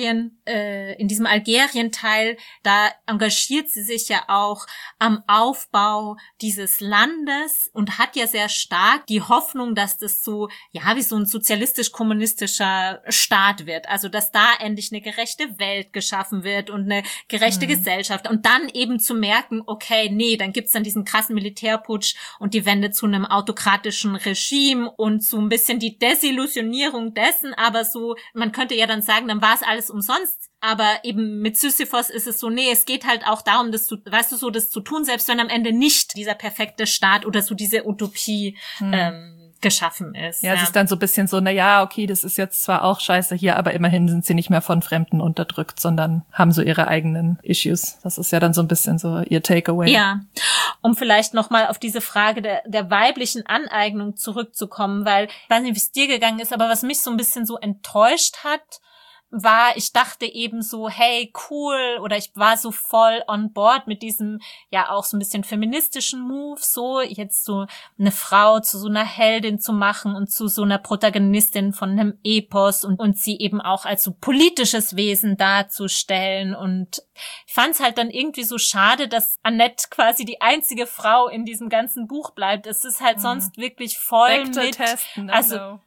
Algerien-Teil, da engagiert sie sich ja auch am Aufbau dieses Landes und hat ja sehr stark die Hoffnung, dass das so, ja, wie so ein sozialistisch-kommunistischer Staat wird. Also, dass da endlich eine gerechte Welt geschaffen wird und eine gerechte Gesellschaft und dann eben zu merken, okay, nee, dann gibt's dann diesen krassen Militärputsch und die Wende zu einem autokratischen Regime und so ein bisschen die Desillusionierung dessen, aber so, man könnte ja dann sagen, dann war es alles umsonst, aber eben mit Sisyphos ist es so, nee, es geht halt auch darum, das zu tun, selbst wenn am Ende nicht dieser perfekte Staat oder so diese Utopie geschaffen ist. Ja, es ist dann so ein bisschen so, na ja, okay, das ist jetzt zwar auch scheiße hier, aber immerhin sind sie nicht mehr von Fremden unterdrückt, sondern haben so ihre eigenen Issues. Das ist ja dann so ein bisschen so ihr Takeaway. Ja, um vielleicht nochmal auf diese Frage der weiblichen Aneignung zurückzukommen, weil ich weiß nicht, wie es dir gegangen ist, aber was mich so ein bisschen so enttäuscht hat, war, ich dachte eben so, hey, cool, oder ich war so voll on board mit diesem, ja, auch so ein bisschen feministischen Move, so, jetzt so eine Frau zu so einer Heldin zu machen und zu so einer Protagonistin von einem Epos und sie eben auch als so politisches Wesen darzustellen und ich fand es halt dann irgendwie so schade, dass Annette quasi die einzige Frau in diesem ganzen Buch bleibt. Es ist halt sonst wirklich voll mit, also,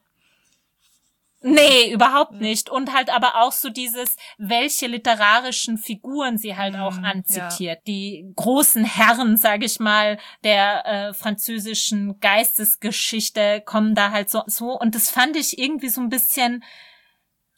nee, überhaupt nicht. Und halt aber auch so dieses, welche literarischen Figuren sie halt auch anzitiert. Ja. Die großen Herren, sage ich mal, der französischen Geistesgeschichte kommen da halt so. Und das fand ich irgendwie so ein bisschen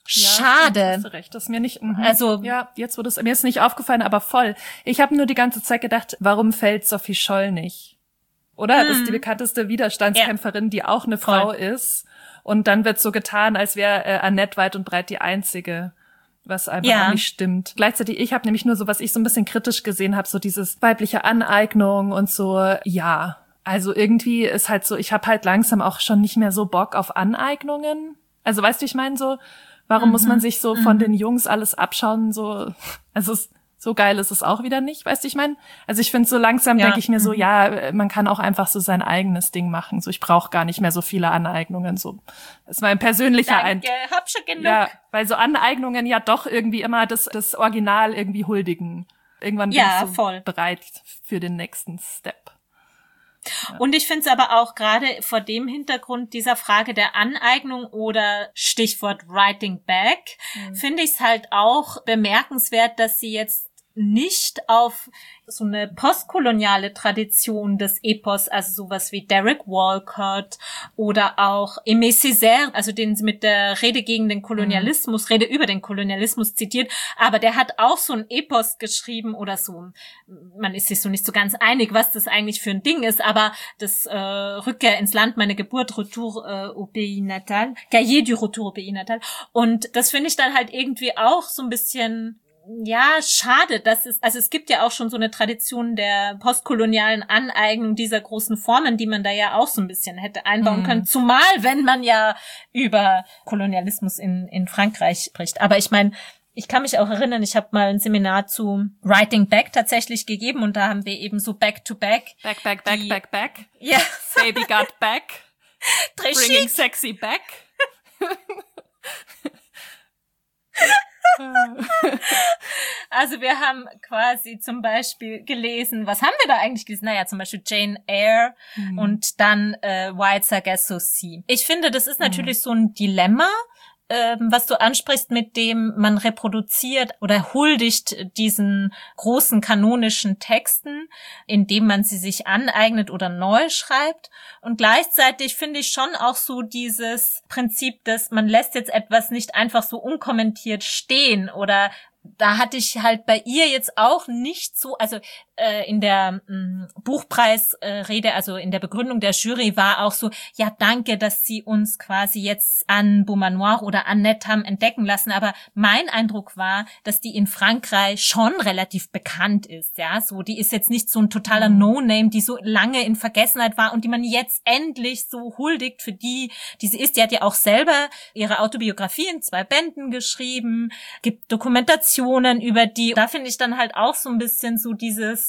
Schade. Ja, hast du recht, das ist mir nicht, Also, ja, jetzt wurde es, mir ist nicht aufgefallen, aber voll. Ich habe nur die ganze Zeit gedacht, warum fällt Sophie Scholl nicht? Oder? Das ist die bekannteste Widerstandskämpferin, die auch eine Frau ist. Und dann wird so getan, als wäre Annette weit und breit die Einzige, was einfach auch nicht stimmt. Gleichzeitig, ich habe nämlich nur so, was ich so ein bisschen kritisch gesehen habe, so dieses weibliche Aneignung und so, ja. Also irgendwie ist halt so, ich habe halt langsam auch schon nicht mehr so Bock auf Aneignungen. Also weißt du, ich meine so, warum muss man sich so von den Jungs alles abschauen? So, also so geil ist es auch wieder nicht, weißt du, ich meine? Also ich finde so langsam denke ich mir so, ja, man kann auch einfach so sein eigenes Ding machen. So, ich brauche gar nicht mehr so viele Aneignungen. So, das ist mein persönlicher Danke, hab schon genug. Ja, weil so Aneignungen ja doch irgendwie immer das Original irgendwie huldigen. Irgendwann bin ich so bereit für den nächsten Step. Und ich finde es aber auch gerade vor dem Hintergrund dieser Frage der Aneignung oder Stichwort Writing Back, finde ich es halt auch bemerkenswert, dass sie jetzt nicht auf so eine postkoloniale Tradition des Epos, also sowas wie Derek Walcott oder auch Aimé Césaire, also den sie mit der Rede gegen den Kolonialismus, Rede über den Kolonialismus zitiert, aber der hat auch so ein Epos geschrieben oder so, man ist sich so nicht so ganz einig, was das eigentlich für ein Ding ist, aber das Rückkehr ins Land, meine Geburt, Retour au pays natal, Cahier du retour au pays natal, und das finde ich dann halt irgendwie auch so ein bisschen schade, dass es gibt ja auch schon so eine Tradition der postkolonialen Aneignung dieser großen Formen, die man da ja auch so ein bisschen hätte einbauen können, zumal wenn man ja über Kolonialismus in Frankreich spricht. Aber ich meine, ich kann mich auch erinnern, ich habe mal ein Seminar zu Writing Back tatsächlich gegeben und da haben wir eben so Back to Back. Back. Ja. Baby got back. Bringing sexy back. Also wir haben quasi zum Beispiel gelesen, was haben wir da eigentlich gelesen? Naja, zum Beispiel Jane Eyre und dann White Sargasso Sea. Ich finde, das ist natürlich so ein Dilemma, was du ansprichst, mit dem man reproduziert oder huldigt diesen großen kanonischen Texten, indem man sie sich aneignet oder neu schreibt. Und gleichzeitig finde ich schon auch so dieses Prinzip, dass man lässt jetzt etwas nicht einfach so unkommentiert stehen oder da hatte ich halt bei ihr jetzt auch nicht so, also in der Buchpreisrede, also in der Begründung der Jury war auch so, ja danke, dass sie uns quasi jetzt an Beaumanoir oder Annette haben entdecken lassen, aber mein Eindruck war, dass die in Frankreich schon relativ bekannt ist, ja, so, die ist jetzt nicht so ein totaler No-Name, die so lange in Vergessenheit war und die man jetzt endlich so huldigt für die sie ist. Die hat ja auch selber ihre Autobiografie in 2 Bänden geschrieben, gibt Dokumentationen über die, da finde ich dann halt auch so ein bisschen so dieses,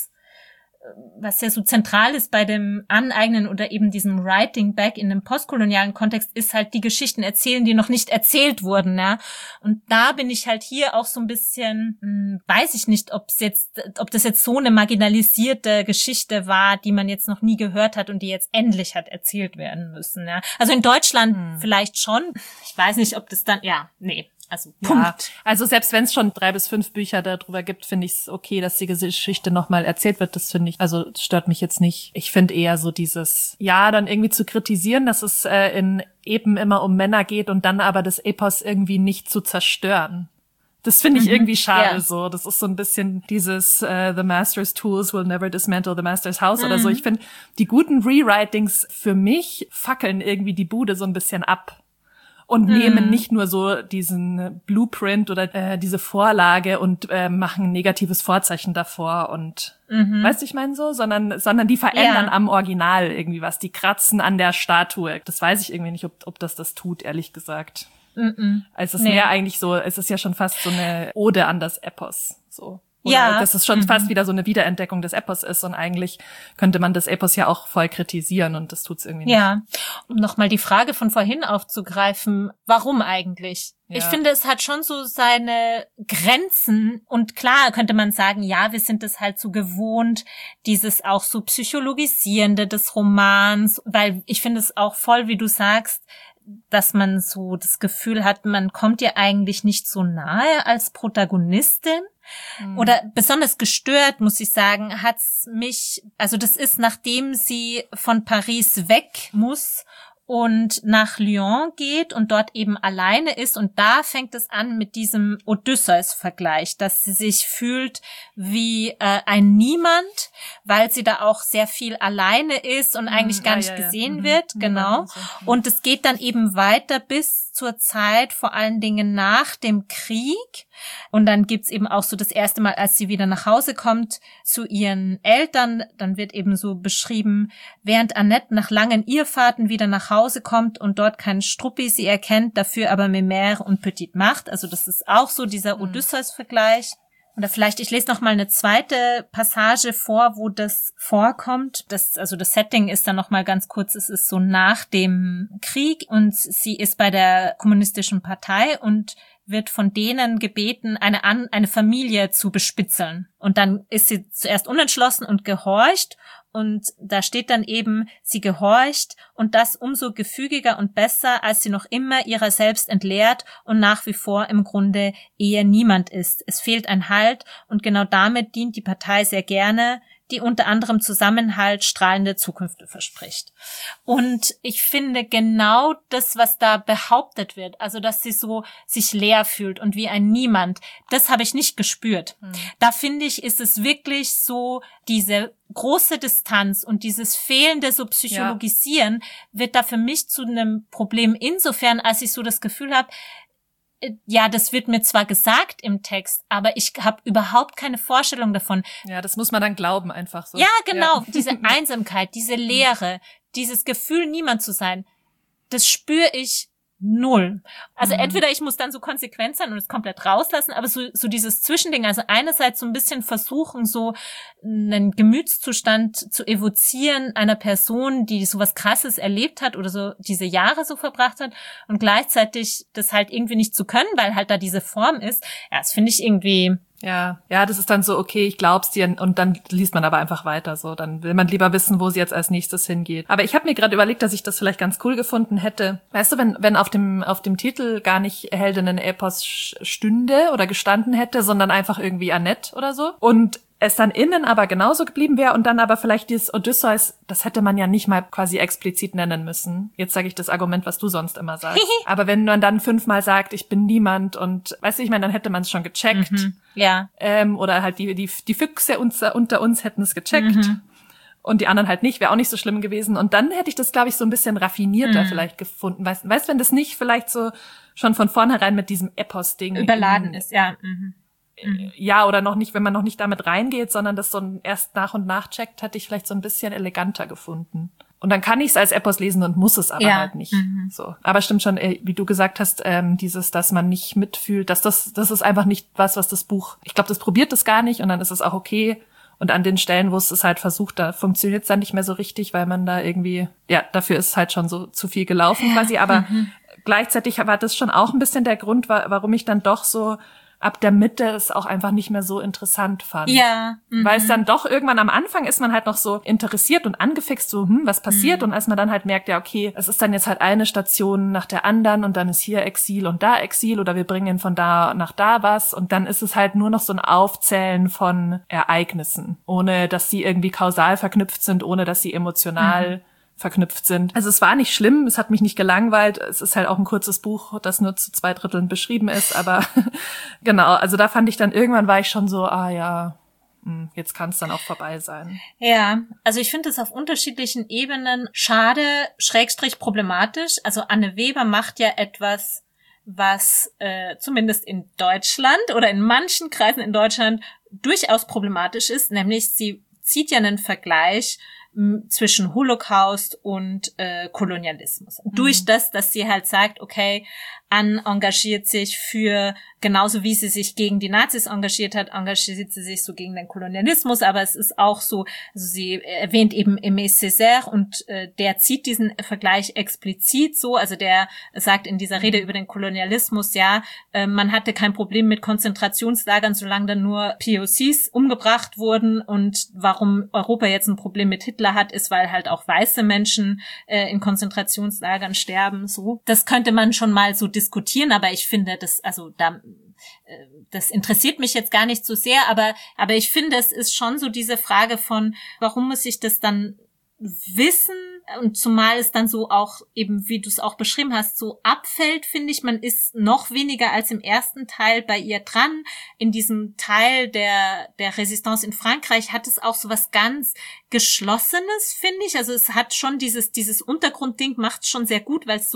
was ja so zentral ist bei dem Aneignen oder eben diesem Writing Back in dem postkolonialen Kontext, ist halt die Geschichten erzählen, die noch nicht erzählt wurden, ja. Und da bin ich halt hier auch so ein bisschen, weiß ich nicht, ob das jetzt so eine marginalisierte Geschichte war, die man jetzt noch nie gehört hat und die jetzt endlich hat erzählt werden müssen, ja. Also in Deutschland vielleicht schon. Ich weiß nicht, ob das dann, also Punkt. Ja, also selbst wenn es schon 3 bis 5 Bücher darüber gibt, finde ich es okay, dass die Geschichte nochmal erzählt wird. Das finde ich, also stört mich jetzt nicht. Ich finde eher so dieses, dann irgendwie zu kritisieren, dass es in Epen immer um Männer geht und dann aber das Epos irgendwie nicht zu zerstören. Das finde ich irgendwie schade so. Das ist so ein bisschen dieses The Master's Tools will never dismantle the Master's House oder so. Ich finde, die guten Rewritings für mich fackeln irgendwie die Bude so ein bisschen ab. Und nehmen nicht nur so diesen Blueprint oder diese Vorlage und machen ein negatives Vorzeichen davor und weißt du, ich meine so, sondern die verändern am Original irgendwie was, die kratzen an der Statue. Das weiß ich irgendwie nicht, ob das tut, ehrlich gesagt. Also es ist mehr eigentlich so, es ist ja schon fast so eine Ode an das Epos, so. Oder dass es schon fast wieder so eine Wiederentdeckung des Epos ist und eigentlich könnte man das Epos ja auch voll kritisieren und das tut's irgendwie nicht. Ja, um nochmal die Frage von vorhin aufzugreifen, warum eigentlich? Ja. Ich finde, es hat schon so seine Grenzen und klar könnte man sagen, ja, wir sind es halt so gewohnt, dieses auch so Psychologisierende des Romans, weil ich finde es auch voll, wie du sagst, dass man so das Gefühl hat, man kommt ihr eigentlich nicht so nahe als Protagonistin. Oder besonders gestört, muss ich sagen, hat's mich, also das ist, nachdem sie von Paris weg muss und nach Lyon geht und dort eben alleine ist. Und da fängt es an mit diesem Odysseus-Vergleich, dass sie sich fühlt wie ein Niemand, weil sie da auch sehr viel alleine ist und eigentlich gar nicht gesehen wird. Genau. Und es geht dann eben weiter bis zur Zeit, vor allen Dingen nach dem Krieg. Und dann gibt's eben auch so das erste Mal, als sie wieder nach Hause kommt zu ihren Eltern, dann wird eben so beschrieben, während Annette nach langen Irrfahrten wieder nach Hause kommt und dort keinen Struppi sie erkennt, dafür aber Mémère und Petite Marthe. Also das ist auch so dieser Odysseus-Vergleich. Oder vielleicht, ich lese noch mal eine zweite Passage vor, wo das vorkommt. Das Setting ist dann noch mal ganz kurz. Es ist so nach dem Krieg und sie ist bei der Kommunistischen Partei und wird von denen gebeten, eine Familie zu bespitzeln. Und dann ist sie zuerst unentschlossen und gehorcht. Und da steht dann eben, sie gehorcht und das umso gefügiger und besser, als sie noch immer ihrer selbst entleert und nach wie vor im Grunde eher niemand ist. Es fehlt ein Halt und genau damit dient die Partei sehr gerne, die unter anderem Zusammenhalt, strahlende Zukünfte verspricht. Und ich finde genau das, was da behauptet wird, also dass sie so sich leer fühlt und wie ein Niemand, das habe ich nicht gespürt. Da finde ich, ist es wirklich so, diese große Distanz und dieses fehlende so Psychologisieren wird da für mich zu einem Problem insofern, als ich so das Gefühl habe, ja, das wird mir zwar gesagt im Text, aber ich habe überhaupt keine Vorstellung davon. Ja, das muss man dann glauben einfach so. Ja, genau, diese Einsamkeit, diese Leere, dieses Gefühl, niemand zu sein, das spüre ich null. Also entweder ich muss dann so konsequent sein und es komplett rauslassen, aber so dieses Zwischending, also einerseits so ein bisschen versuchen, so einen Gemütszustand zu evozieren einer Person, die sowas Krasses erlebt hat oder so diese Jahre so verbracht hat und gleichzeitig das halt irgendwie nicht zu können, weil halt da diese Form ist. Ja, das finde ich irgendwie... Ja, das ist dann so, okay, ich glaub's dir und dann liest man aber einfach weiter so. Dann will man lieber wissen, wo sie jetzt als nächstes hingeht. Aber ich habe mir gerade überlegt, dass ich das vielleicht ganz cool gefunden hätte. Weißt du, wenn auf dem Titel gar nicht Heldinnen-Epos stünde oder gestanden hätte, sondern einfach irgendwie Annette oder so. Und es dann innen aber genauso geblieben wäre und dann aber vielleicht dieses Odysseus, das hätte man ja nicht mal quasi explizit nennen müssen. Jetzt sage ich das Argument, was du sonst immer sagst. Aber wenn man dann 5-mal sagt, ich bin niemand und, weißt du, ich meine, dann hätte man es schon gecheckt. Ja. Oder halt die Füchse unter uns hätten es gecheckt. Und die anderen halt nicht, wäre auch nicht so schlimm gewesen. Und dann hätte ich das, glaube ich, so ein bisschen raffinierter vielleicht gefunden. Weißt, wenn das nicht vielleicht so schon von vornherein mit diesem Epos-Ding überladen ist, ja. Ja, oder noch nicht, wenn man noch nicht damit reingeht, sondern das so erst nach und nach checkt, hätte ich vielleicht so ein bisschen eleganter gefunden. Und dann kann ich es als Epos lesen und muss es aber halt nicht. So. Aber stimmt schon, wie du gesagt hast, dieses, dass man nicht mitfühlt, das ist einfach nicht was das Buch, ich glaube, das probiert es gar nicht und dann ist es auch okay. Und an den Stellen, wo es halt versucht, da funktioniert es dann nicht mehr so richtig, weil man da irgendwie, ja, dafür ist halt schon so zu viel gelaufen quasi. Aber gleichzeitig war das schon auch ein bisschen der Grund, warum ich dann doch so ab der Mitte es auch einfach nicht mehr so interessant fand. Ja. Weil es dann doch irgendwann am Anfang ist man halt noch so interessiert und angefixt, so, was passiert? Und als man dann halt merkt, ja, okay, es ist dann jetzt halt eine Station nach der anderen und dann ist hier Exil und da Exil oder wir bringen von da nach da was und dann ist es halt nur noch so ein Aufzählen von Ereignissen, ohne dass sie irgendwie kausal verknüpft sind, ohne dass sie emotional verknüpft sind. Also es war nicht schlimm, es hat mich nicht gelangweilt, es ist halt auch ein kurzes Buch, das nur zu 2/3 beschrieben ist, aber genau, also da fand ich dann, irgendwann war ich schon so, jetzt kann es dann auch vorbei sein. Ja, also ich finde es auf unterschiedlichen Ebenen schade, / problematisch. Also Anne Weber macht ja etwas, was zumindest in Deutschland oder in manchen Kreisen in Deutschland durchaus problematisch ist, nämlich sie zieht ja einen Vergleich zwischen Holocaust und Kolonialismus. Durch das, dass sie halt sagt, okay, Anne engagiert sich für, genauso wie sie sich gegen die Nazis engagiert hat, engagiert sie sich so gegen den Kolonialismus, aber es ist auch so, also sie erwähnt eben Aimé Césaire und der zieht diesen Vergleich explizit so, also der sagt in dieser Rede über den Kolonialismus, ja, man hatte kein Problem mit Konzentrationslagern, solange dann nur POCs umgebracht wurden und warum Europa jetzt ein Problem mit Hitler hat, ist, weil halt auch weiße Menschen in Konzentrationslagern sterben, so. Das könnte man schon mal so diskutieren, aber ich finde, das interessiert mich jetzt gar nicht so sehr, aber ich finde, es ist schon so diese Frage von, warum muss ich das dann wissen Und zumal es dann so auch eben, wie du es auch beschrieben hast, so abfällt, finde ich. Man ist noch weniger als im ersten Teil bei ihr dran. In diesem Teil der Resistance in Frankreich hat es auch so was ganz Geschlossenes, finde ich. Also es hat schon dieses Untergrundding macht es schon sehr gut, weil es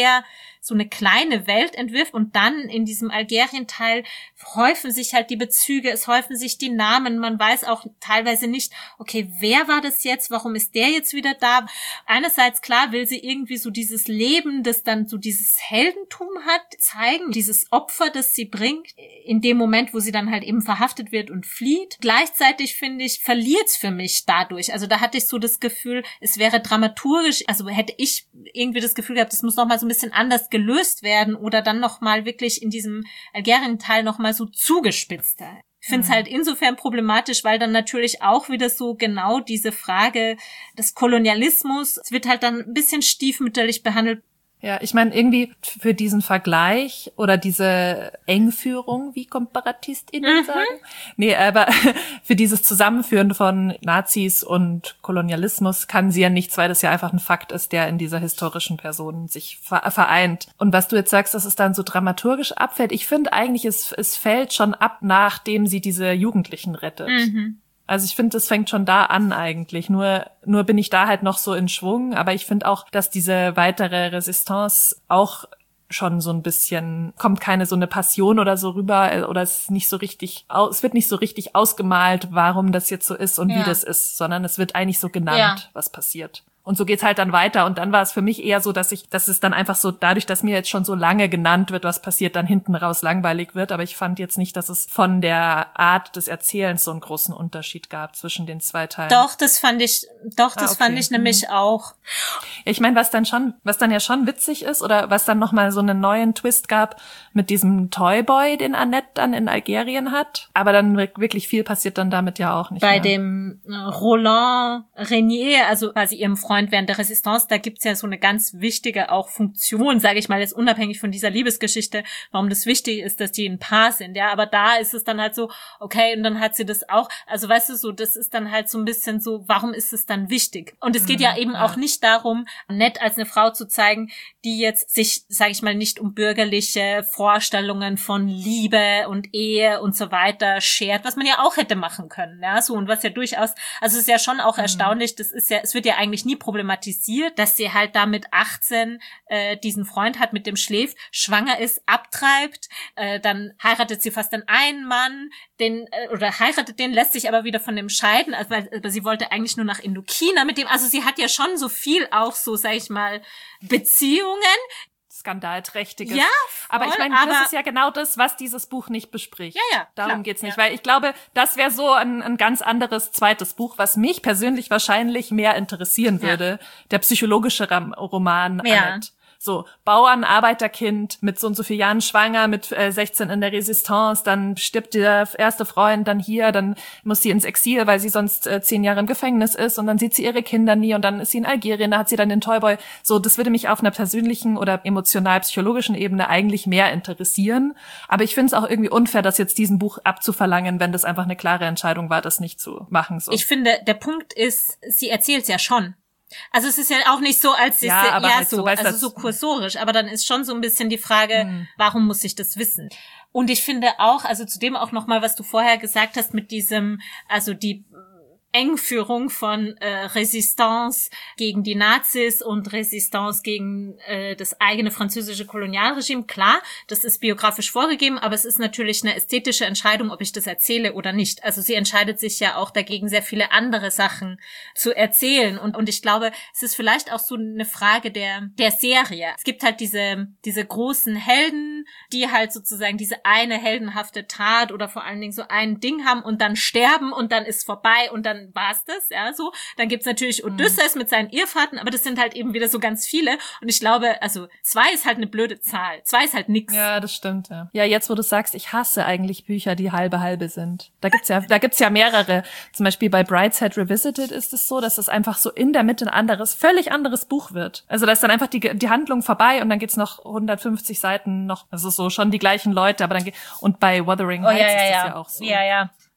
so eine kleine Welt entwirft, und dann in diesem Algerien-Teil häufen sich halt die Bezüge, es häufen sich die Namen, man weiß auch teilweise nicht, okay, wer war das jetzt, warum ist der jetzt wieder da? Einerseits, klar, will sie irgendwie so dieses Leben, das dann so dieses Heldentum hat, zeigen, dieses Opfer, das sie bringt, in dem Moment, wo sie dann halt eben verhaftet wird und flieht. Gleichzeitig, finde ich, verliert's für mich dadurch. Also da hatte ich so das Gefühl, es wäre dramaturgisch, also hätte ich irgendwie das Gefühl gehabt, es muss noch mal so ein bisschen anders gelöst werden oder dann noch mal wirklich in diesem Algerien-Teil noch mal so zugespitzter. Ich finde es halt insofern problematisch, weil dann natürlich auch wieder so genau diese Frage des Kolonialismus, es wird halt dann ein bisschen stiefmütterlich behandelt. Ja, ich meine, irgendwie für diesen Vergleich oder diese Engführung, wie KomparatistInnen sagen? Nee, aber für dieses Zusammenführen von Nazis und Kolonialismus kann sie ja nichts, weil das ja einfach ein Fakt ist, der in dieser historischen Person sich vereint. Und was du jetzt sagst, dass es dann so dramaturgisch abfällt, ich finde eigentlich, es fällt schon ab, nachdem sie diese Jugendlichen rettet. Also ich finde, das fängt schon da an eigentlich. Nur bin ich da halt noch so in Schwung. Aber ich finde auch, dass diese weitere Resistance auch schon so ein bisschen, kommt keine so eine Passion oder so rüber, oder es ist nicht so richtig, es wird nicht so richtig ausgemalt, warum das jetzt so ist und wie das ist, sondern es wird eigentlich so genannt, was passiert. Und so geht's halt dann weiter. Und dann war es für mich eher so, dass es dann einfach so, dadurch, dass mir jetzt schon so lange genannt wird, was passiert, dann hinten raus langweilig wird. Aber ich fand jetzt nicht, dass es von der Art des Erzählens so einen großen Unterschied gab zwischen den zwei Teilen. Doch, das fand ich nämlich auch. Ja, ich meine, was dann ja schon witzig ist, oder was dann nochmal so einen neuen Twist gab mit diesem Toyboy, den Annette dann in Algerien hat. Aber dann wirklich viel passiert dann damit ja auch nicht Bei mehr. dem Roland Renier, also quasi ihrem Freund während der Resistance, da gibt's ja so eine ganz wichtige auch Funktion, sage ich mal, jetzt unabhängig von dieser Liebesgeschichte, warum das wichtig ist, dass die ein Paar sind, ja, aber da ist es dann halt so, okay, und dann hat sie das auch, also weißt du so, das ist dann halt so ein bisschen so, warum ist es dann wichtig? Und es geht ja eben auch nicht darum, nett als eine Frau zu zeigen, die jetzt sich, sage ich mal, nicht um bürgerliche Vorstellungen von Liebe und Ehe und so weiter schert, was man ja auch hätte machen können, ja, so, und was ja durchaus, also es ist ja schon auch erstaunlich, das ist ja, es wird ja eigentlich nie problematisiert, dass sie halt da mit 18 diesen Freund hat, mit dem schläft, schwanger ist, abtreibt, dann heiratet sie fast einen Mann, oder heiratet den, lässt sich aber wieder von dem scheiden, also, aber sie wollte eigentlich nur nach Indochina mit dem, also sie hat ja schon so viel auch so, sag ich mal, Beziehungen, Skandalträchtiges. Ja, aber ich meine, das ist ja genau das, was dieses Buch nicht bespricht. Ja, darum geht's nicht, weil ich glaube, das wäre so ein ganz anderes zweites Buch, was mich persönlich wahrscheinlich mehr interessieren würde. Der psychologische Roman Annette. So, Bauern, Arbeiterkind, mit so und so vielen Jahren schwanger, mit 16 in der Resistance, dann stirbt der erste Freund, dann dann muss sie ins Exil, weil sie sonst 10 Jahre im Gefängnis ist, und dann sieht sie ihre Kinder nie, und dann ist sie in Algerien, da hat sie dann den Toyboy. So, das würde mich auf einer persönlichen oder emotional-psychologischen Ebene eigentlich mehr interessieren. Aber ich finde es auch irgendwie unfair, das jetzt diesem Buch abzuverlangen, wenn das einfach eine klare Entscheidung war, das nicht zu machen. So. Ich finde, der Punkt ist, sie erzählt es ja schon. Also es ist ja auch nicht so, als sie so kursorisch, aber dann ist schon so ein bisschen die Frage, warum muss ich das wissen? Und ich finde auch, also zudem auch nochmal, was du vorher gesagt hast mit diesem, also die Engführung von Resistance gegen die Nazis und Resistance gegen das eigene französische Kolonialregime. Klar, das ist biografisch vorgegeben, aber es ist natürlich eine ästhetische Entscheidung, ob ich das erzähle oder nicht. Also sie entscheidet sich ja auch dagegen, sehr viele andere Sachen zu erzählen. Und ich glaube, es ist vielleicht auch so eine Frage der Serie. Es gibt halt diese großen Helden, die halt sozusagen diese eine heldenhafte Tat oder vor allen Dingen so ein Ding haben und dann sterben und dann ist vorbei und dann war's das, ja, so. Dann gibt's natürlich Odysseus mit seinen Irrfahrten, aber das sind halt eben wieder so ganz viele. Und ich glaube, also 2 ist halt eine blöde Zahl. 2 ist halt nix. Ja, das stimmt, ja. Ja, jetzt, wo du sagst, ich hasse eigentlich Bücher, die halbe sind. Da gibt's ja mehrere. Zum Beispiel bei Brideshead Revisited ist es so, dass es einfach so in der Mitte ein völlig anderes Buch wird. Also da ist dann einfach die Handlung vorbei und dann geht's noch 150 Seiten noch, also so schon die gleichen Leute, aber und bei Wuthering Heights ist das ja auch so. Ja.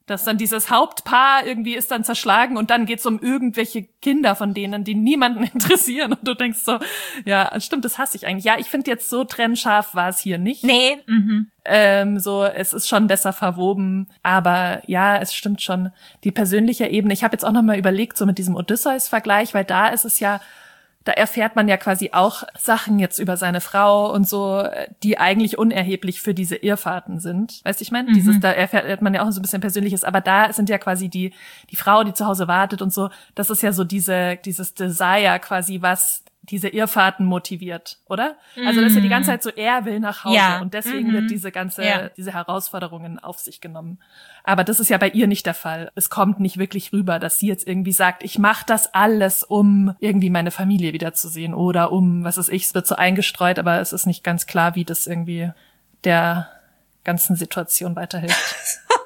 Dass dann dieses Hauptpaar irgendwie ist dann zerschlagen und dann geht's um irgendwelche Kinder von denen, die niemanden interessieren. Und du denkst so, ja, stimmt, das hasse ich eigentlich. Ja, ich finde jetzt so trennscharf war es hier nicht. Nee. So, es ist schon besser verwoben. Aber ja, es stimmt schon. Die persönliche Ebene. Ich habe jetzt auch noch mal überlegt, so mit diesem Odysseus-Vergleich, weil da ist es ja, da erfährt man ja quasi auch Sachen jetzt über seine Frau und so, die eigentlich unerheblich für diese Irrfahrten sind. Weißt du, ich meine? Da erfährt man ja auch so ein bisschen Persönliches, aber da sind ja quasi die Frau, die zu Hause wartet und so, das ist ja so dieses Desire quasi, was diese Irrfahrten motiviert, oder? Also das ist ja die ganze Zeit so, er will nach Hause und deswegen wird diese Herausforderungen auf sich genommen. Aber das ist ja bei ihr nicht der Fall. Es kommt nicht wirklich rüber, dass sie jetzt irgendwie sagt, ich mache das alles, um irgendwie meine Familie wiederzusehen oder um, was weiß ich, es wird so eingestreut, aber es ist nicht ganz klar, wie das irgendwie der ganzen Situation weiterhilft.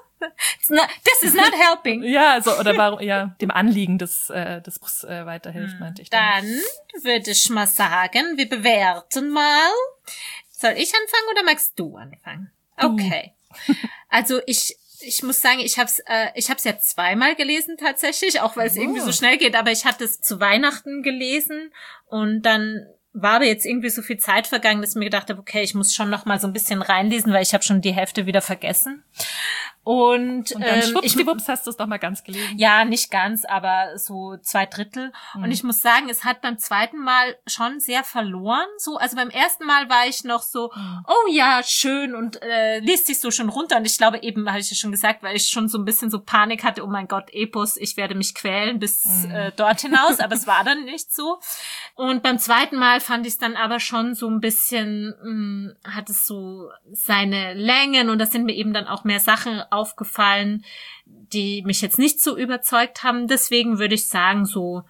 This is not helping. Ja, also, oder warum, ja, dem Anliegen des Buchs weiterhilft, meinte ich. Dann würde ich mal sagen, wir bewerten mal. Soll ich anfangen oder magst du anfangen? Okay. Also ich muss sagen, ich hab's ja zweimal gelesen tatsächlich, auch weil es irgendwie so schnell geht, aber ich hatte es zu Weihnachten gelesen und dann war aber jetzt irgendwie so viel Zeit vergangen, dass ich mir gedacht habe, okay, ich muss schon noch mal so ein bisschen reinlesen, weil ich habe schon die Hälfte wieder vergessen. Und dann schwuppsdiwupps hast du es doch mal ganz gelesen. Ja, nicht ganz, aber so 2/3. Und ich muss sagen, es hat beim zweiten Mal schon sehr verloren. So, also beim ersten Mal war ich noch so, oh ja, schön und liest sich so schon runter. Und ich glaube eben, habe ich ja schon gesagt, weil ich schon so ein bisschen so Panik hatte, oh mein Gott, Epos, ich werde mich quälen bis dort hinaus. Aber es war dann nicht so. Und beim zweiten Mal fand ich es dann aber schon so ein bisschen, hat es so seine Längen und da sind mir eben dann auch mehr Sachen aufgefallen, die mich jetzt nicht so überzeugt haben. Deswegen würde ich sagen so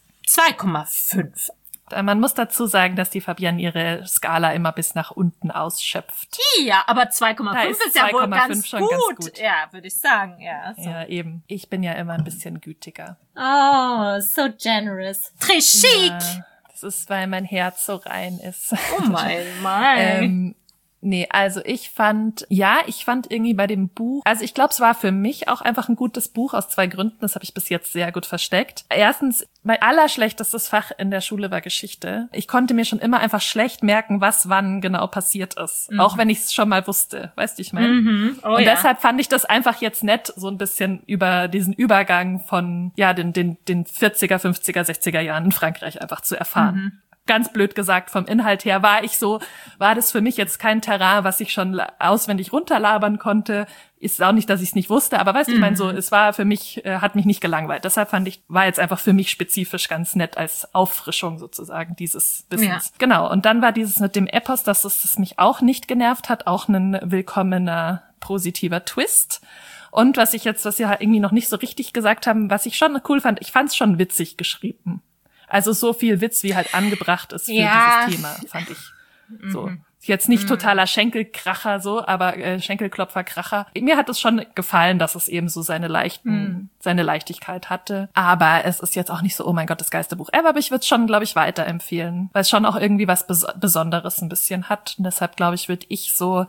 2,5. Man muss dazu sagen, dass die Fabienne ihre Skala immer bis nach unten ausschöpft. Ja, aber 2,5 ist ja wohl ganz schon ganz gut. Ja, würde ich sagen. Ja, so. Ja, eben. Ich bin ja immer ein bisschen gütiger. Oh, so generous. Très chic. Ja, das ist, weil mein Herz so rein ist. Oh mein. Nee, also ich fand irgendwie bei dem Buch, also ich glaube, es war für mich auch einfach ein gutes Buch aus 2 Gründen, das habe ich bis jetzt sehr gut versteckt. Erstens, mein allerschlechtestes Fach in der Schule war Geschichte. Ich konnte mir schon immer einfach schlecht merken, was wann genau passiert ist, auch wenn ich es schon mal wusste, weißt du, ich meine. Und deshalb fand ich das einfach jetzt nett, so ein bisschen über diesen Übergang von den 40er, 50er, 60er Jahren in Frankreich einfach zu erfahren. Ganz blöd gesagt, vom Inhalt her war das für mich jetzt kein Terrain, was ich schon auswendig runterlabern konnte. Ist auch nicht, dass ich es nicht wusste, aber weißt du, ich meine so, es war für mich, hat mich nicht gelangweilt. Deshalb war jetzt einfach für mich spezifisch ganz nett als Auffrischung sozusagen dieses Wissens. Ja. Genau, und dann war dieses mit dem Epos, dass es mich auch nicht genervt hat, auch ein willkommener, positiver Twist. Und was wir irgendwie noch nicht so richtig gesagt haben, was ich schon cool fand, ich fand es schon witzig geschrieben. Also so viel Witz, wie halt angebracht ist für dieses Thema, fand ich. So. Jetzt nicht totaler Schenkelkracher so, aber Schenkelklopferkracher. Mir hat es schon gefallen, dass es eben so seine Leichtigkeit hatte. Aber es ist jetzt auch nicht so, oh mein Gott, das geilste Buch ever. Aber ich würde es schon, glaube ich, weiterempfehlen. Weil es schon auch irgendwie was Besonderes ein bisschen hat. Und deshalb, glaube ich, würde ich so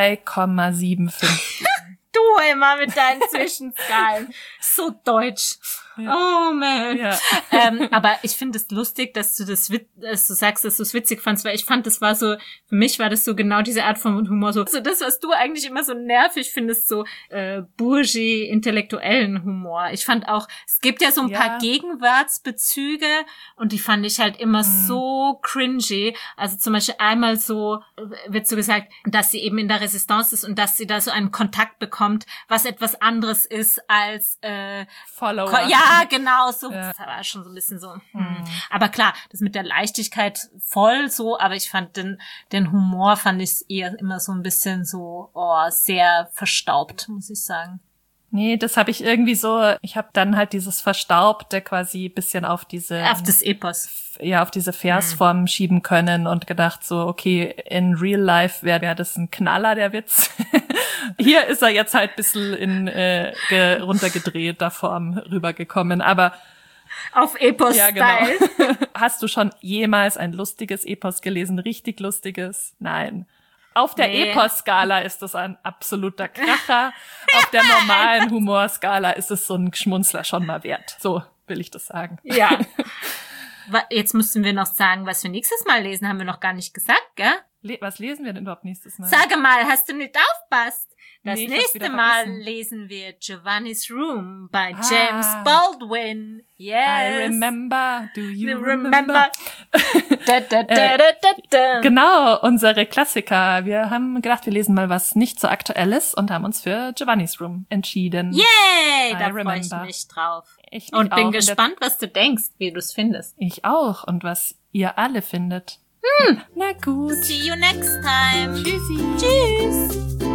3,75 geben. Du immer mit deinen Zwischenskalen. So deutsch. Ja. Oh man. Ja. Aber ich finde es lustig, dass du sagst, dass du es witzig fandst, weil ich fand, das war so, für mich war das so genau diese Art von Humor, so das, was du eigentlich immer so nervig findest, so bourgie intellektuellen Humor. Ich fand auch, es gibt ja so ein paar Gegenwartsbezüge und die fand ich halt immer so cringy. Also zum Beispiel einmal so wird so gesagt, dass sie eben in der Resistance ist und dass sie da so einen Kontakt bekommt, was etwas anderes ist als Follower. Ja, genau, so. Ja. Das war schon so ein bisschen so. Aber klar, das mit der Leichtigkeit voll so, aber ich fand den Humor fand ich eher immer so ein bisschen so, sehr verstaubt, muss ich sagen. Nee, das habe ich irgendwie so, ich habe dann halt dieses Verstaubte quasi bisschen auf das Epos. Ja, auf diese Versform schieben können und gedacht so, okay, in real life wäre das ein Knaller, der Witz. Hier ist er jetzt halt ein bisschen in runtergedrehter Form rübergekommen, aber auf Epos-Style. Ja, genau. Hast du schon jemals ein lustiges Epos gelesen? Richtig lustiges? Nein. Auf der Epos-Skala ist es ein absoluter Kracher. Auf der normalen Humorskala ist es so ein Schmunzler schon mal wert. So will ich das sagen. Ja. Jetzt müssen wir noch sagen, was wir nächstes Mal lesen, haben wir noch gar nicht gesagt, gell? Was lesen wir denn überhaupt nächstes Mal? Sage mal, hast du nicht aufpasst? Das Nee, ich hab's nächste wieder Mal vergessen. lesen wir Giovanni's Room bei James Baldwin. Yes. I remember, do you remember? Da, da, da, da, da, da. Genau, unsere Klassiker. Wir haben gedacht, wir lesen mal was nicht so Aktuelles und haben uns für Giovanni's Room entschieden. Yay, da I freue ich remember. mich drauf. Ich Und auch. bin Und gespannt, was du denkst, wie du es findest. Ich auch. Und was ihr alle findet. Na gut. See you next time. Tschüssi. Tschüss.